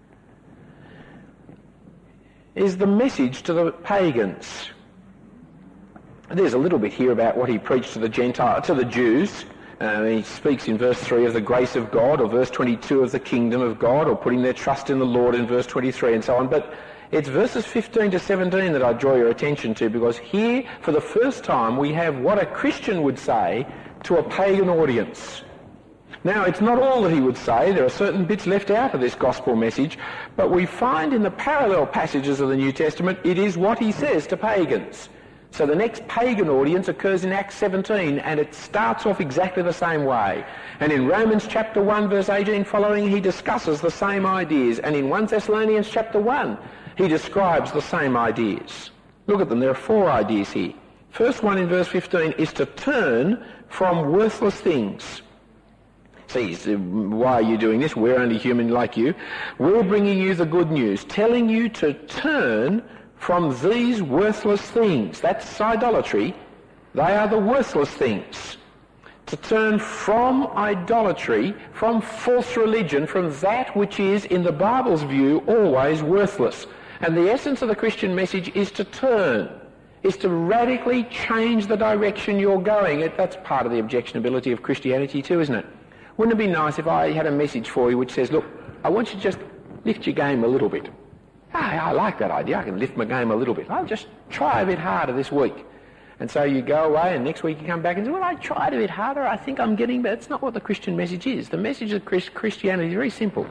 Speaker 2: is the message to the pagans. There's a little bit here about what he preached to the Jews. He speaks in verse 3 of the grace of God, or verse 22 of the kingdom of God, or putting their trust in the Lord in verse 23 and so on. But It's verses 15 to 17 that I draw your attention to, because here, for the first time, we have what a Christian would say to a pagan audience. Now, it's not all that he would say. There are certain bits left out of this gospel message, but we find in the parallel passages of the New Testament, it is what he says to pagans. So the next pagan audience occurs in Acts 17, and it starts off exactly the same way. And in Romans chapter 1, verse 18 following, he discusses the same ideas. And in 1 Thessalonians chapter 1, he describes the same ideas. Look at them. There are 4 ideas here. First one in verse 15 is to turn from worthless things. See, why are you doing this? We're only human like you. We're bringing you the good news, telling you to turn from these worthless things. That's idolatry. They are the worthless things. To turn from idolatry, from false religion, from that which is, in the Bible's view, always worthless. And the essence of the Christian message is to turn, is to radically change the direction you're going. That's part of the objectionability of Christianity too, isn't it? Wouldn't it be nice if I had a message for you which says, look, I want you to just lift your game a little bit. I like that idea. I can lift my game a little bit. I'll just try a bit harder this week. And so you go away, and next week you come back and say, well, I tried a bit harder. I think I'm getting better. That's not what the Christian message is. The message of Christianity is very simple.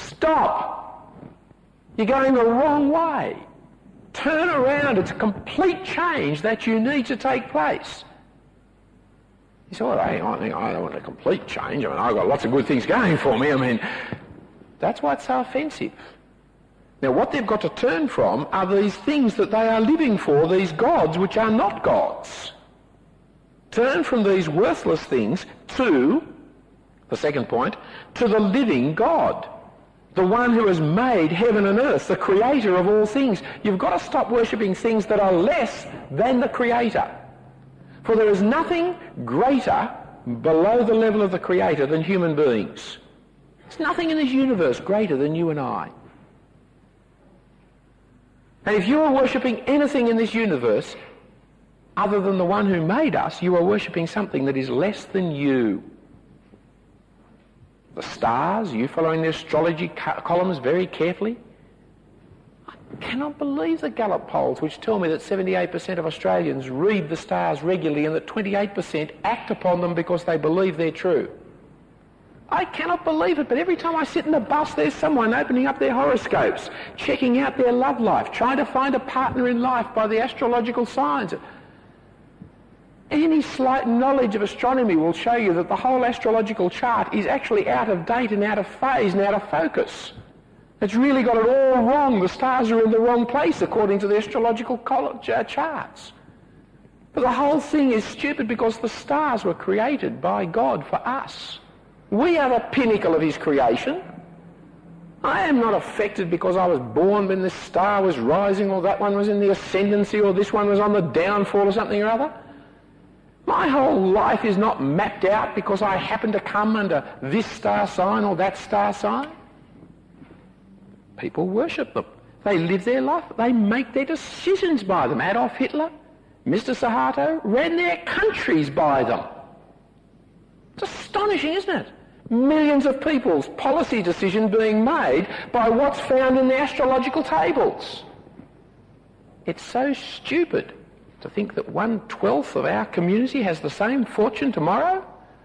Speaker 2: Stop! You're going the wrong way. Turn around. It's a complete change that you need to take place. You say, well, I don't want a complete change. I mean, I've got lots of good things going for me. I mean, that's why it's so offensive. Now, what they've got to turn from are these things that they are living for, these gods which are not gods. Turn from these worthless things to, the second point, to the living God, the one who has made heaven and earth, the creator of all things. You've got to stop worshipping things that are less than the creator. For there is nothing greater below the level of the creator than human beings. There's nothing in this universe greater than you and I. And if you are worshipping anything in this universe other than the one who made us, you are worshipping something that is less than you. The stars, you following the astrology columns very carefully? I cannot believe the Gallup polls which tell me that 78% of Australians read the stars regularly and that 28% act upon them because they believe they're true. I cannot believe it, but every time I sit in the bus, there's someone opening up their horoscopes, checking out their love life, trying to find a partner in life by the astrological signs. Any slight knowledge of astronomy will show you that the whole astrological chart is actually out of date and out of phase and out of focus. It's really got it all wrong. The stars are in the wrong place according to the astrological charts. But the whole thing is stupid because the stars were created by God for us. We are the pinnacle of his creation. I am not affected because I was born when this star was rising or that one was in the ascendancy or this one was on the downfall or something or other. My whole life is not mapped out because I happen to come under this star sign or that star sign. People worship them. They live their life. They make their decisions by them. Adolf Hitler, Mr. Suharto ran their countries by them. It's astonishing, isn't it? Millions of people's policy decision being made by what's found in the astrological tables. It's so stupid to think that 1/12 of our community has the same fortune tomorrow.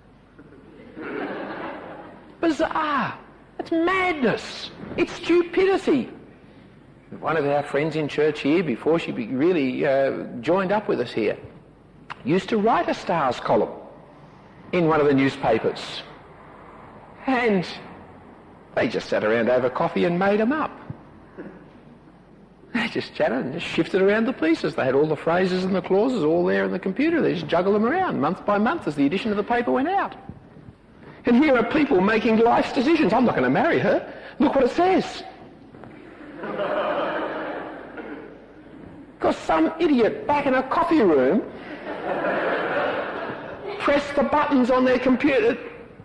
Speaker 2: Bizarre. It's madness. It's stupidity. One of our friends in church here, before she really joined up with us here, used to write a stars column in one of the newspapers. And they just sat around over coffee and made them up. They just chatted and just shifted around the pieces. They had all the phrases and the clauses all there in the computer. They just juggled them around month by month as the edition of the paper went out. And here are people making life's decisions. I'm not going to marry her. Look what it says. Because some idiot back in a coffee room pressed the buttons on their computer.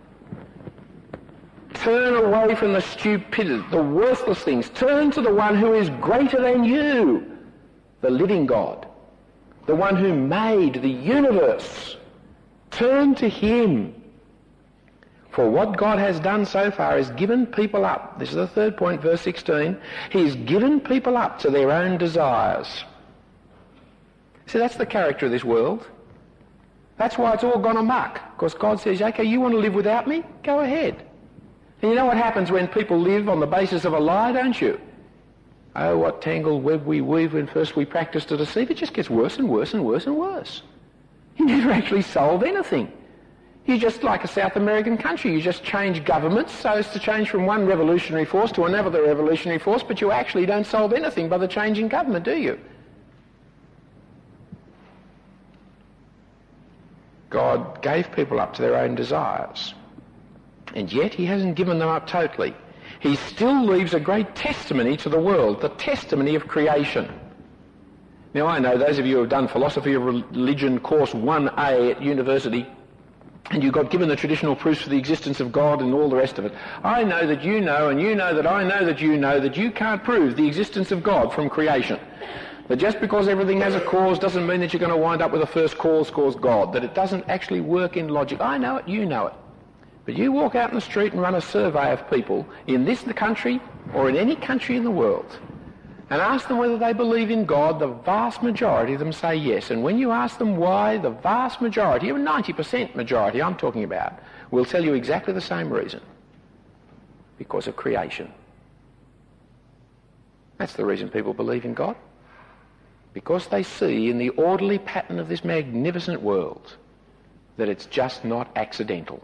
Speaker 2: Turn away from the stupidity, the worthless things. Turn to the one who is greater than you, the living God, the one who made the universe. Turn to him. For what God has done so far is given people up. This is the third point, verse 16. He's given people up to their own desires. See, that's the character of this world. That's why it's all gone amok. Because God says, okay, you want to live without me? Go ahead. And you know what happens when people live on the basis of a lie, don't you? Oh, what tangled web we weave when first we practice to deceive. It just gets worse and worse and worse and worse. You never actually solve anything. You just, like a South American country, you just change governments so as to change from one revolutionary force to another revolutionary force, but you actually don't solve anything by the change in government, do you? God gave people up to their own desires, and yet he hasn't given them up totally. He still leaves a great testimony to the world, the testimony of creation. Now, I know those of you who have done Philosophy of Religion Course 1A at university, and you got given the traditional proofs for the existence of God and all the rest of it. I know that you know, and you know that I know that you know, that you can't prove the existence of God from creation. That just because everything has a cause doesn't mean that you're going to wind up with a first cause God. That it doesn't actually work in logic. I know it, you know it. But you walk out in the street and run a survey of people in this country or in any country in the world and ask them whether they believe in God, the vast majority of them say yes. And when you ask them why, the vast majority, even 90% majority I'm talking about, will tell you exactly the same reason. Because of creation. That's the reason people believe in God. Because they see in the orderly pattern of this magnificent world that it's just not accidental.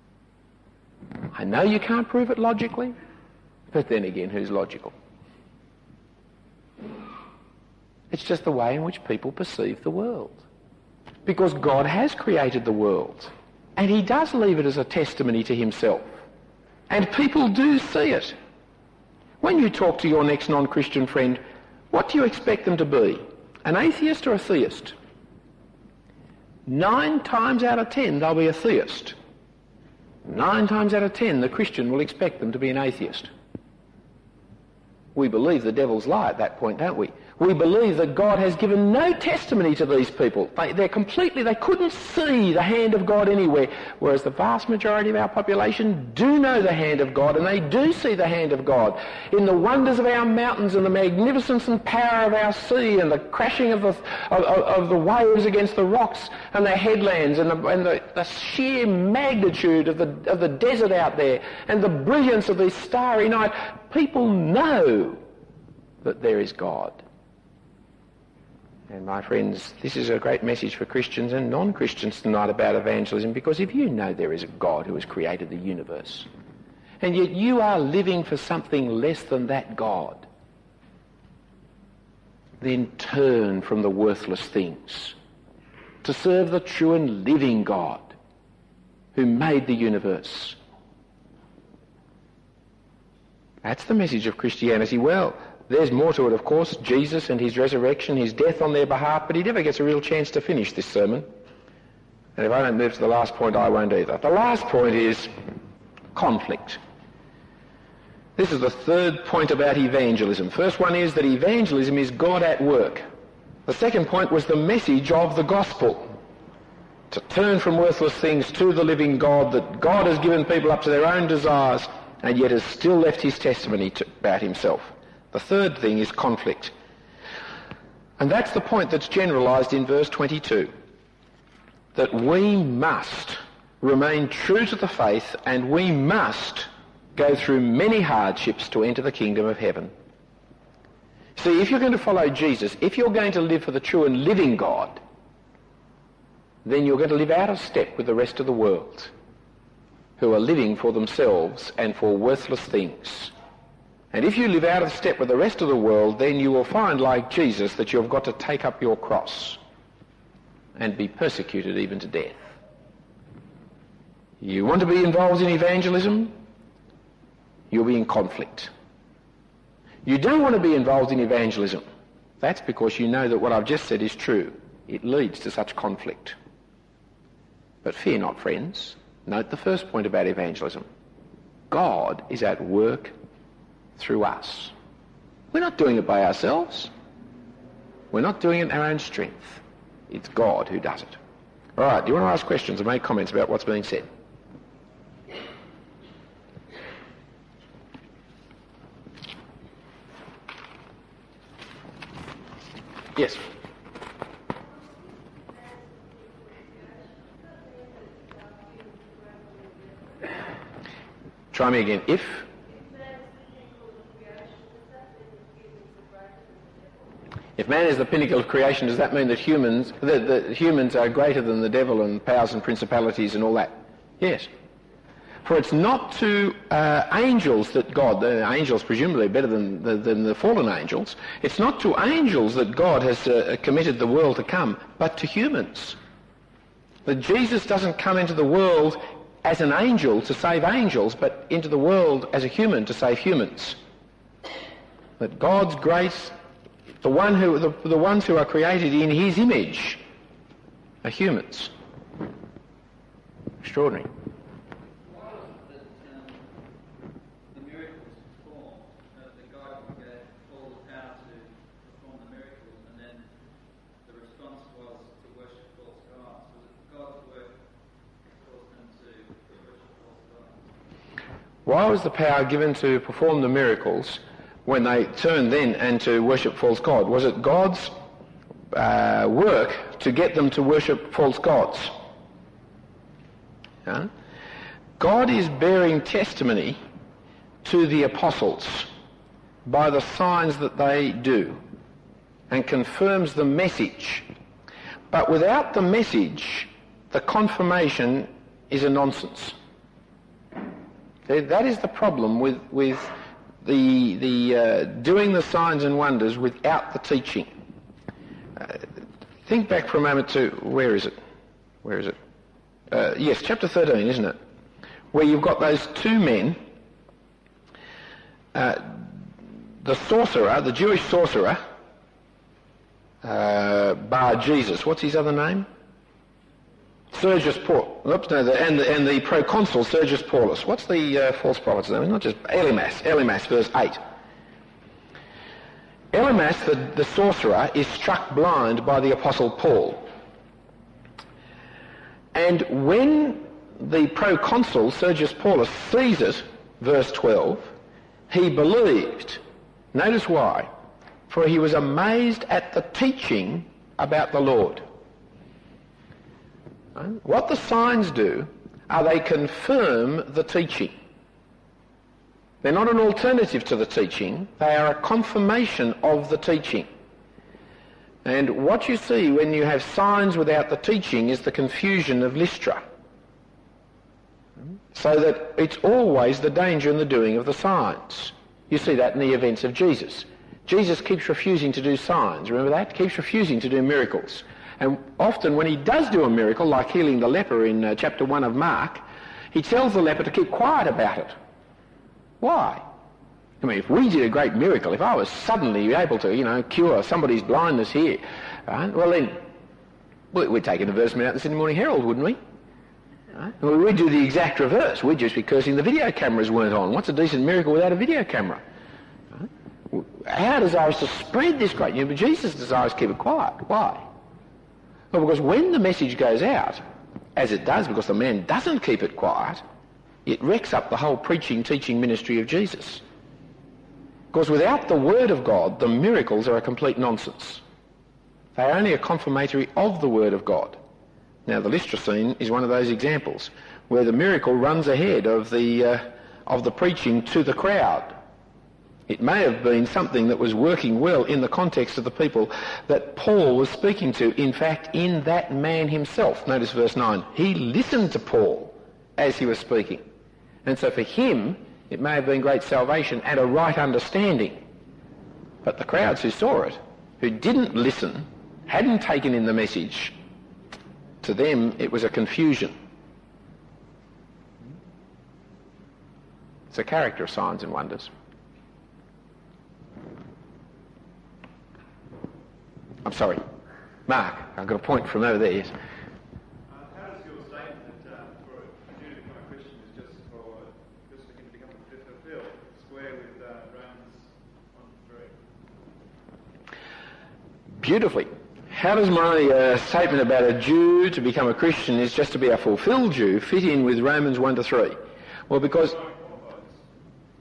Speaker 2: I know you can't prove it logically, but then again, who's logical? It's just the way in which people perceive the world. Because God has created the world, and he does leave it as a testimony to himself. And people do see it. When you talk to your next non-Christian friend, what do you expect them to be? An atheist or a theist? 9 times out of 10, they'll be a theist. 9 times out of 10, the Christian will expect them to be an atheist. We believe the devil's lie at that point, don't we? We believe that God has given no testimony to these people. They couldn't see the hand of God anywhere, whereas the vast majority of our population do know the hand of God, and they do see the hand of God in the wonders of our mountains and the magnificence and power of our sea and the crashing of the waves against the rocks and the headlands and the sheer magnitude of the desert out there and the brilliance of this starry night. People know that there is God. And my friends, this is a great message for Christians and non-Christians tonight about evangelism, because if you know there is a God who has created the universe, and yet you are living for something less than that God, then turn from the worthless things to serve the true and living God who made the universe. That's the message of Christianity. Well, there's more to it, of course, Jesus and his resurrection, his death on their behalf, but he never gets a real chance to finish this sermon. And if I don't move to the last point, I won't either. The last point is conflict. This is the third point about evangelism. First one is that evangelism is God at work. The second point was the message of the gospel. To turn from worthless things to the living God, that God has given people up to their own desires and yet has still left his testimony about himself. The third thing is conflict. And that's the point that's generalised in verse 22. That we must remain true to the faith and we must go through many hardships to enter the kingdom of heaven. See, if you're going to follow Jesus, if you're going to live for the true and living God, then you're going to live out of step with the rest of the world, who are living for themselves and for worthless things. And if you live out of step with the rest of the world, then you will find, like Jesus, that you've got to take up your cross and be persecuted even to death. You want to be involved in evangelism? You'll be in conflict. You don't want to be involved in evangelism. That's because you know that what I've just said is true. It leads to such conflict. But fear not, friends. Note the first point about evangelism. God is at work through us. We're not doing it by ourselves. We're not doing it in our own strength. It's God who does it. All right, do you want to ask questions or make comments about what's being said? Yes. Try me again. If man is the pinnacle of creation, does that mean that humans are greater than the devil and powers and principalities and all that? Yes. For it's not to angels that God, the angels presumably better than the fallen angels, it's not to angels that God has committed the world to come, but to humans. That Jesus doesn't come into the world as an angel to save angels, but into the world as a human to save humans. That God's grace, the ones who are created in his image are humans. Extraordinary. Why was the power given to perform the miracles when they turned then and to worship false God? Was it God's work to get them to worship false gods? Huh? God is bearing testimony to the apostles by the signs that they do and confirms the message. But without the message, the confirmation is a nonsense. That is the problem with the doing the signs and wonders without the teaching. Think back for a moment to, where is it? Yes, chapter 13, isn't it? Where you've got those two men, the sorcerer, the Jewish sorcerer, Bar Jesus. What's his other name? Sergius Paulus. And the proconsul Sergius Paulus. What's the false prophet's name? Not just Elymas, verse 8. Elymas, the sorcerer, is struck blind by the Apostle Paul. And when the proconsul Sergius Paulus sees it, verse 12, he believed. Notice why. For he was amazed at the teaching about the Lord. What the signs do are they confirm the teaching. They're not an alternative to the teaching, they are a confirmation of the teaching. And what you see when you have signs without the teaching is the confusion of Lystra. So that it's always the danger in the doing of the signs. You see that in the events of Jesus. Jesus keeps refusing to do signs, remember that? Keeps refusing to do miracles. And often when he does do a miracle, like healing the leper in chapter 1 of Mark, he tells the leper to keep quiet about it. Why? I mean, if we did a great miracle, if I was suddenly able to, cure somebody's blindness here, right, well then, we'd take an advertisement out in the Sydney Morning Herald, wouldn't we? Right? Well, we'd do the exact reverse. We'd just be cursing the video cameras weren't on. What's a decent miracle without a video camera? Right? Our desire is to spread this great news, but Jesus' desire is to keep it quiet. Why? Well, because when the message goes out, as it does because the man doesn't keep it quiet, it wrecks up the whole preaching, teaching ministry of Jesus. Because without the Word of God, the miracles are a complete nonsense. They are only a confirmatory of the Word of God. Now, the Lystra scene is one of those examples where the miracle runs ahead of the preaching to the crowd. It may have been something that was working well in the context of the people that Paul was speaking to. In fact, in that man himself. Notice verse 9. He listened to Paul as he was speaking. And so for him, it may have been great salvation and a right understanding. But the crowds who saw it, who didn't listen, hadn't taken in the message, to them it was a confusion. It's a character of signs and wonders. I'm sorry. Mark, I've got a point from over there, yes.
Speaker 3: How does your statement that for a Jew to become a Christian is just for him to become fulfilled square with Romans 1:3?
Speaker 2: Beautifully. How does my statement about a Jew to become a Christian is just to be a fulfilled Jew fit in with Romans 1-3? Well, because...
Speaker 3: So,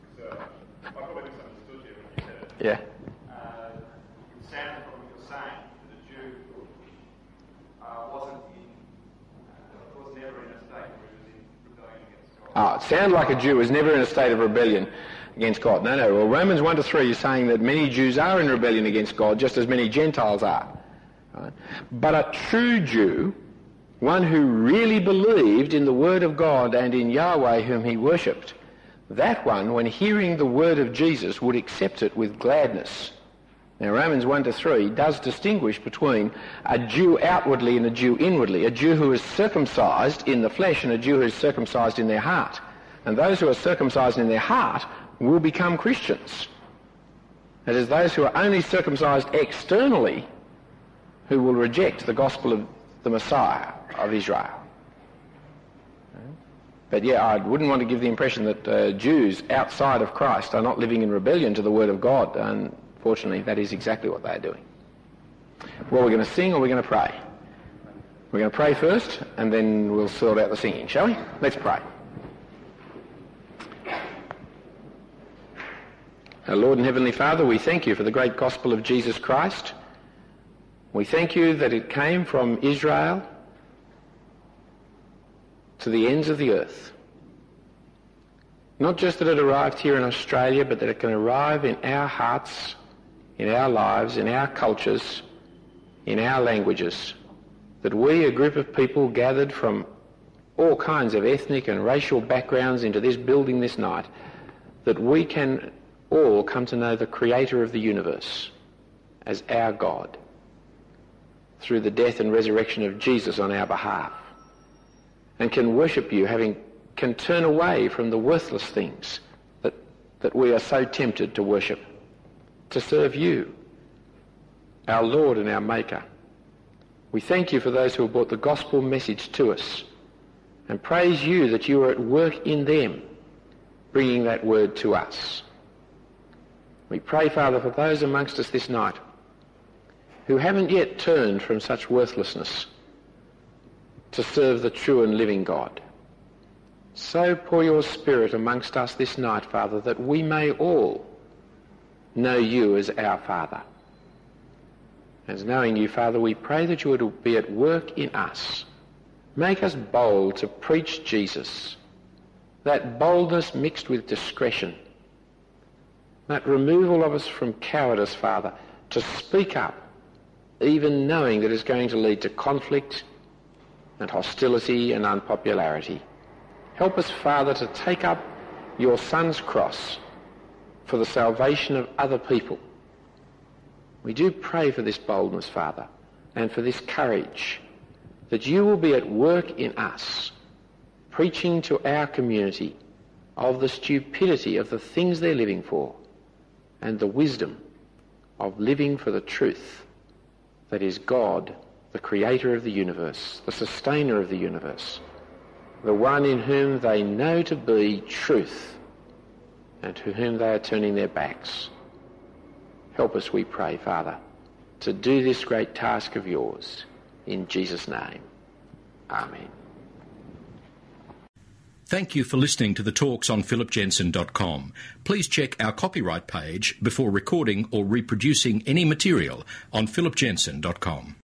Speaker 3: I probably misunderstood you when you said it.
Speaker 2: Yeah.
Speaker 3: It sounded from what you're saying
Speaker 2: sound like a Jew, is never in a state of rebellion against God. No. Well, Romans 1-3 is saying that many Jews are in rebellion against God, just as many Gentiles are. Right? But a true Jew, one who really believed in the word of God and in Yahweh whom he worshipped, that one, when hearing the word of Jesus, would accept it with gladness. Now, Romans 1-3 does distinguish between a Jew outwardly and a Jew inwardly, a Jew who is circumcised in the flesh and a Jew who is circumcised in their heart. And those who are circumcised in their heart will become Christians. That is, those who are only circumcised externally who will reject the gospel of the Messiah of Israel. But yeah, I wouldn't want to give the impression that Jews outside of Christ are not living in rebellion to the word of God. Unfortunately, that is exactly what they are doing. Well, we're going to sing or we're going to pray? We're going to pray first and then we'll sort out the singing, shall we? Let's pray. Our Lord and Heavenly Father, we thank you for the great gospel of Jesus Christ. We thank you that it came from Israel to the ends of the earth. Not just that it arrived here in Australia, but that it can arrive in our hearts, in our lives, in our cultures, in our languages. That we, a group of people gathered from all kinds of ethnic and racial backgrounds into this building this night, that we can all come to know the Creator of the universe as our God through the death and resurrection of Jesus on our behalf, and can worship you, can turn away from the worthless things that we are so tempted to worship, to serve you, our Lord and our Maker. We thank you for those who have brought the gospel message to us, and praise you that you are at work in them, bringing that word to us. We pray, Father, for those amongst us this night who haven't yet turned from such worthlessness to serve the true and living God. So pour your Spirit amongst us this night, Father, that we may all know you as our Father. As knowing you, Father, we pray that you would be at work in us. Make us bold to preach Jesus, that boldness mixed with discretion, that removal of us from cowardice, Father, to speak up, even knowing that it's going to lead to conflict and hostility and unpopularity. Help us, Father, to take up your Son's cross for the salvation of other people. We do pray for this boldness, Father, and for this courage, that you will be at work in us, preaching to our community of the stupidity of the things they're living for and the wisdom of living for the truth that is God, the creator of the universe, the sustainer of the universe, the one in whom they know to be truth and to whom they are turning their backs. Help us, we pray, Father, to do this great task of yours. In Jesus' name. Amen.
Speaker 1: Thank you for listening to the talks on philipjensen.com. Please check our copyright page before recording or reproducing any material on philipjensen.com.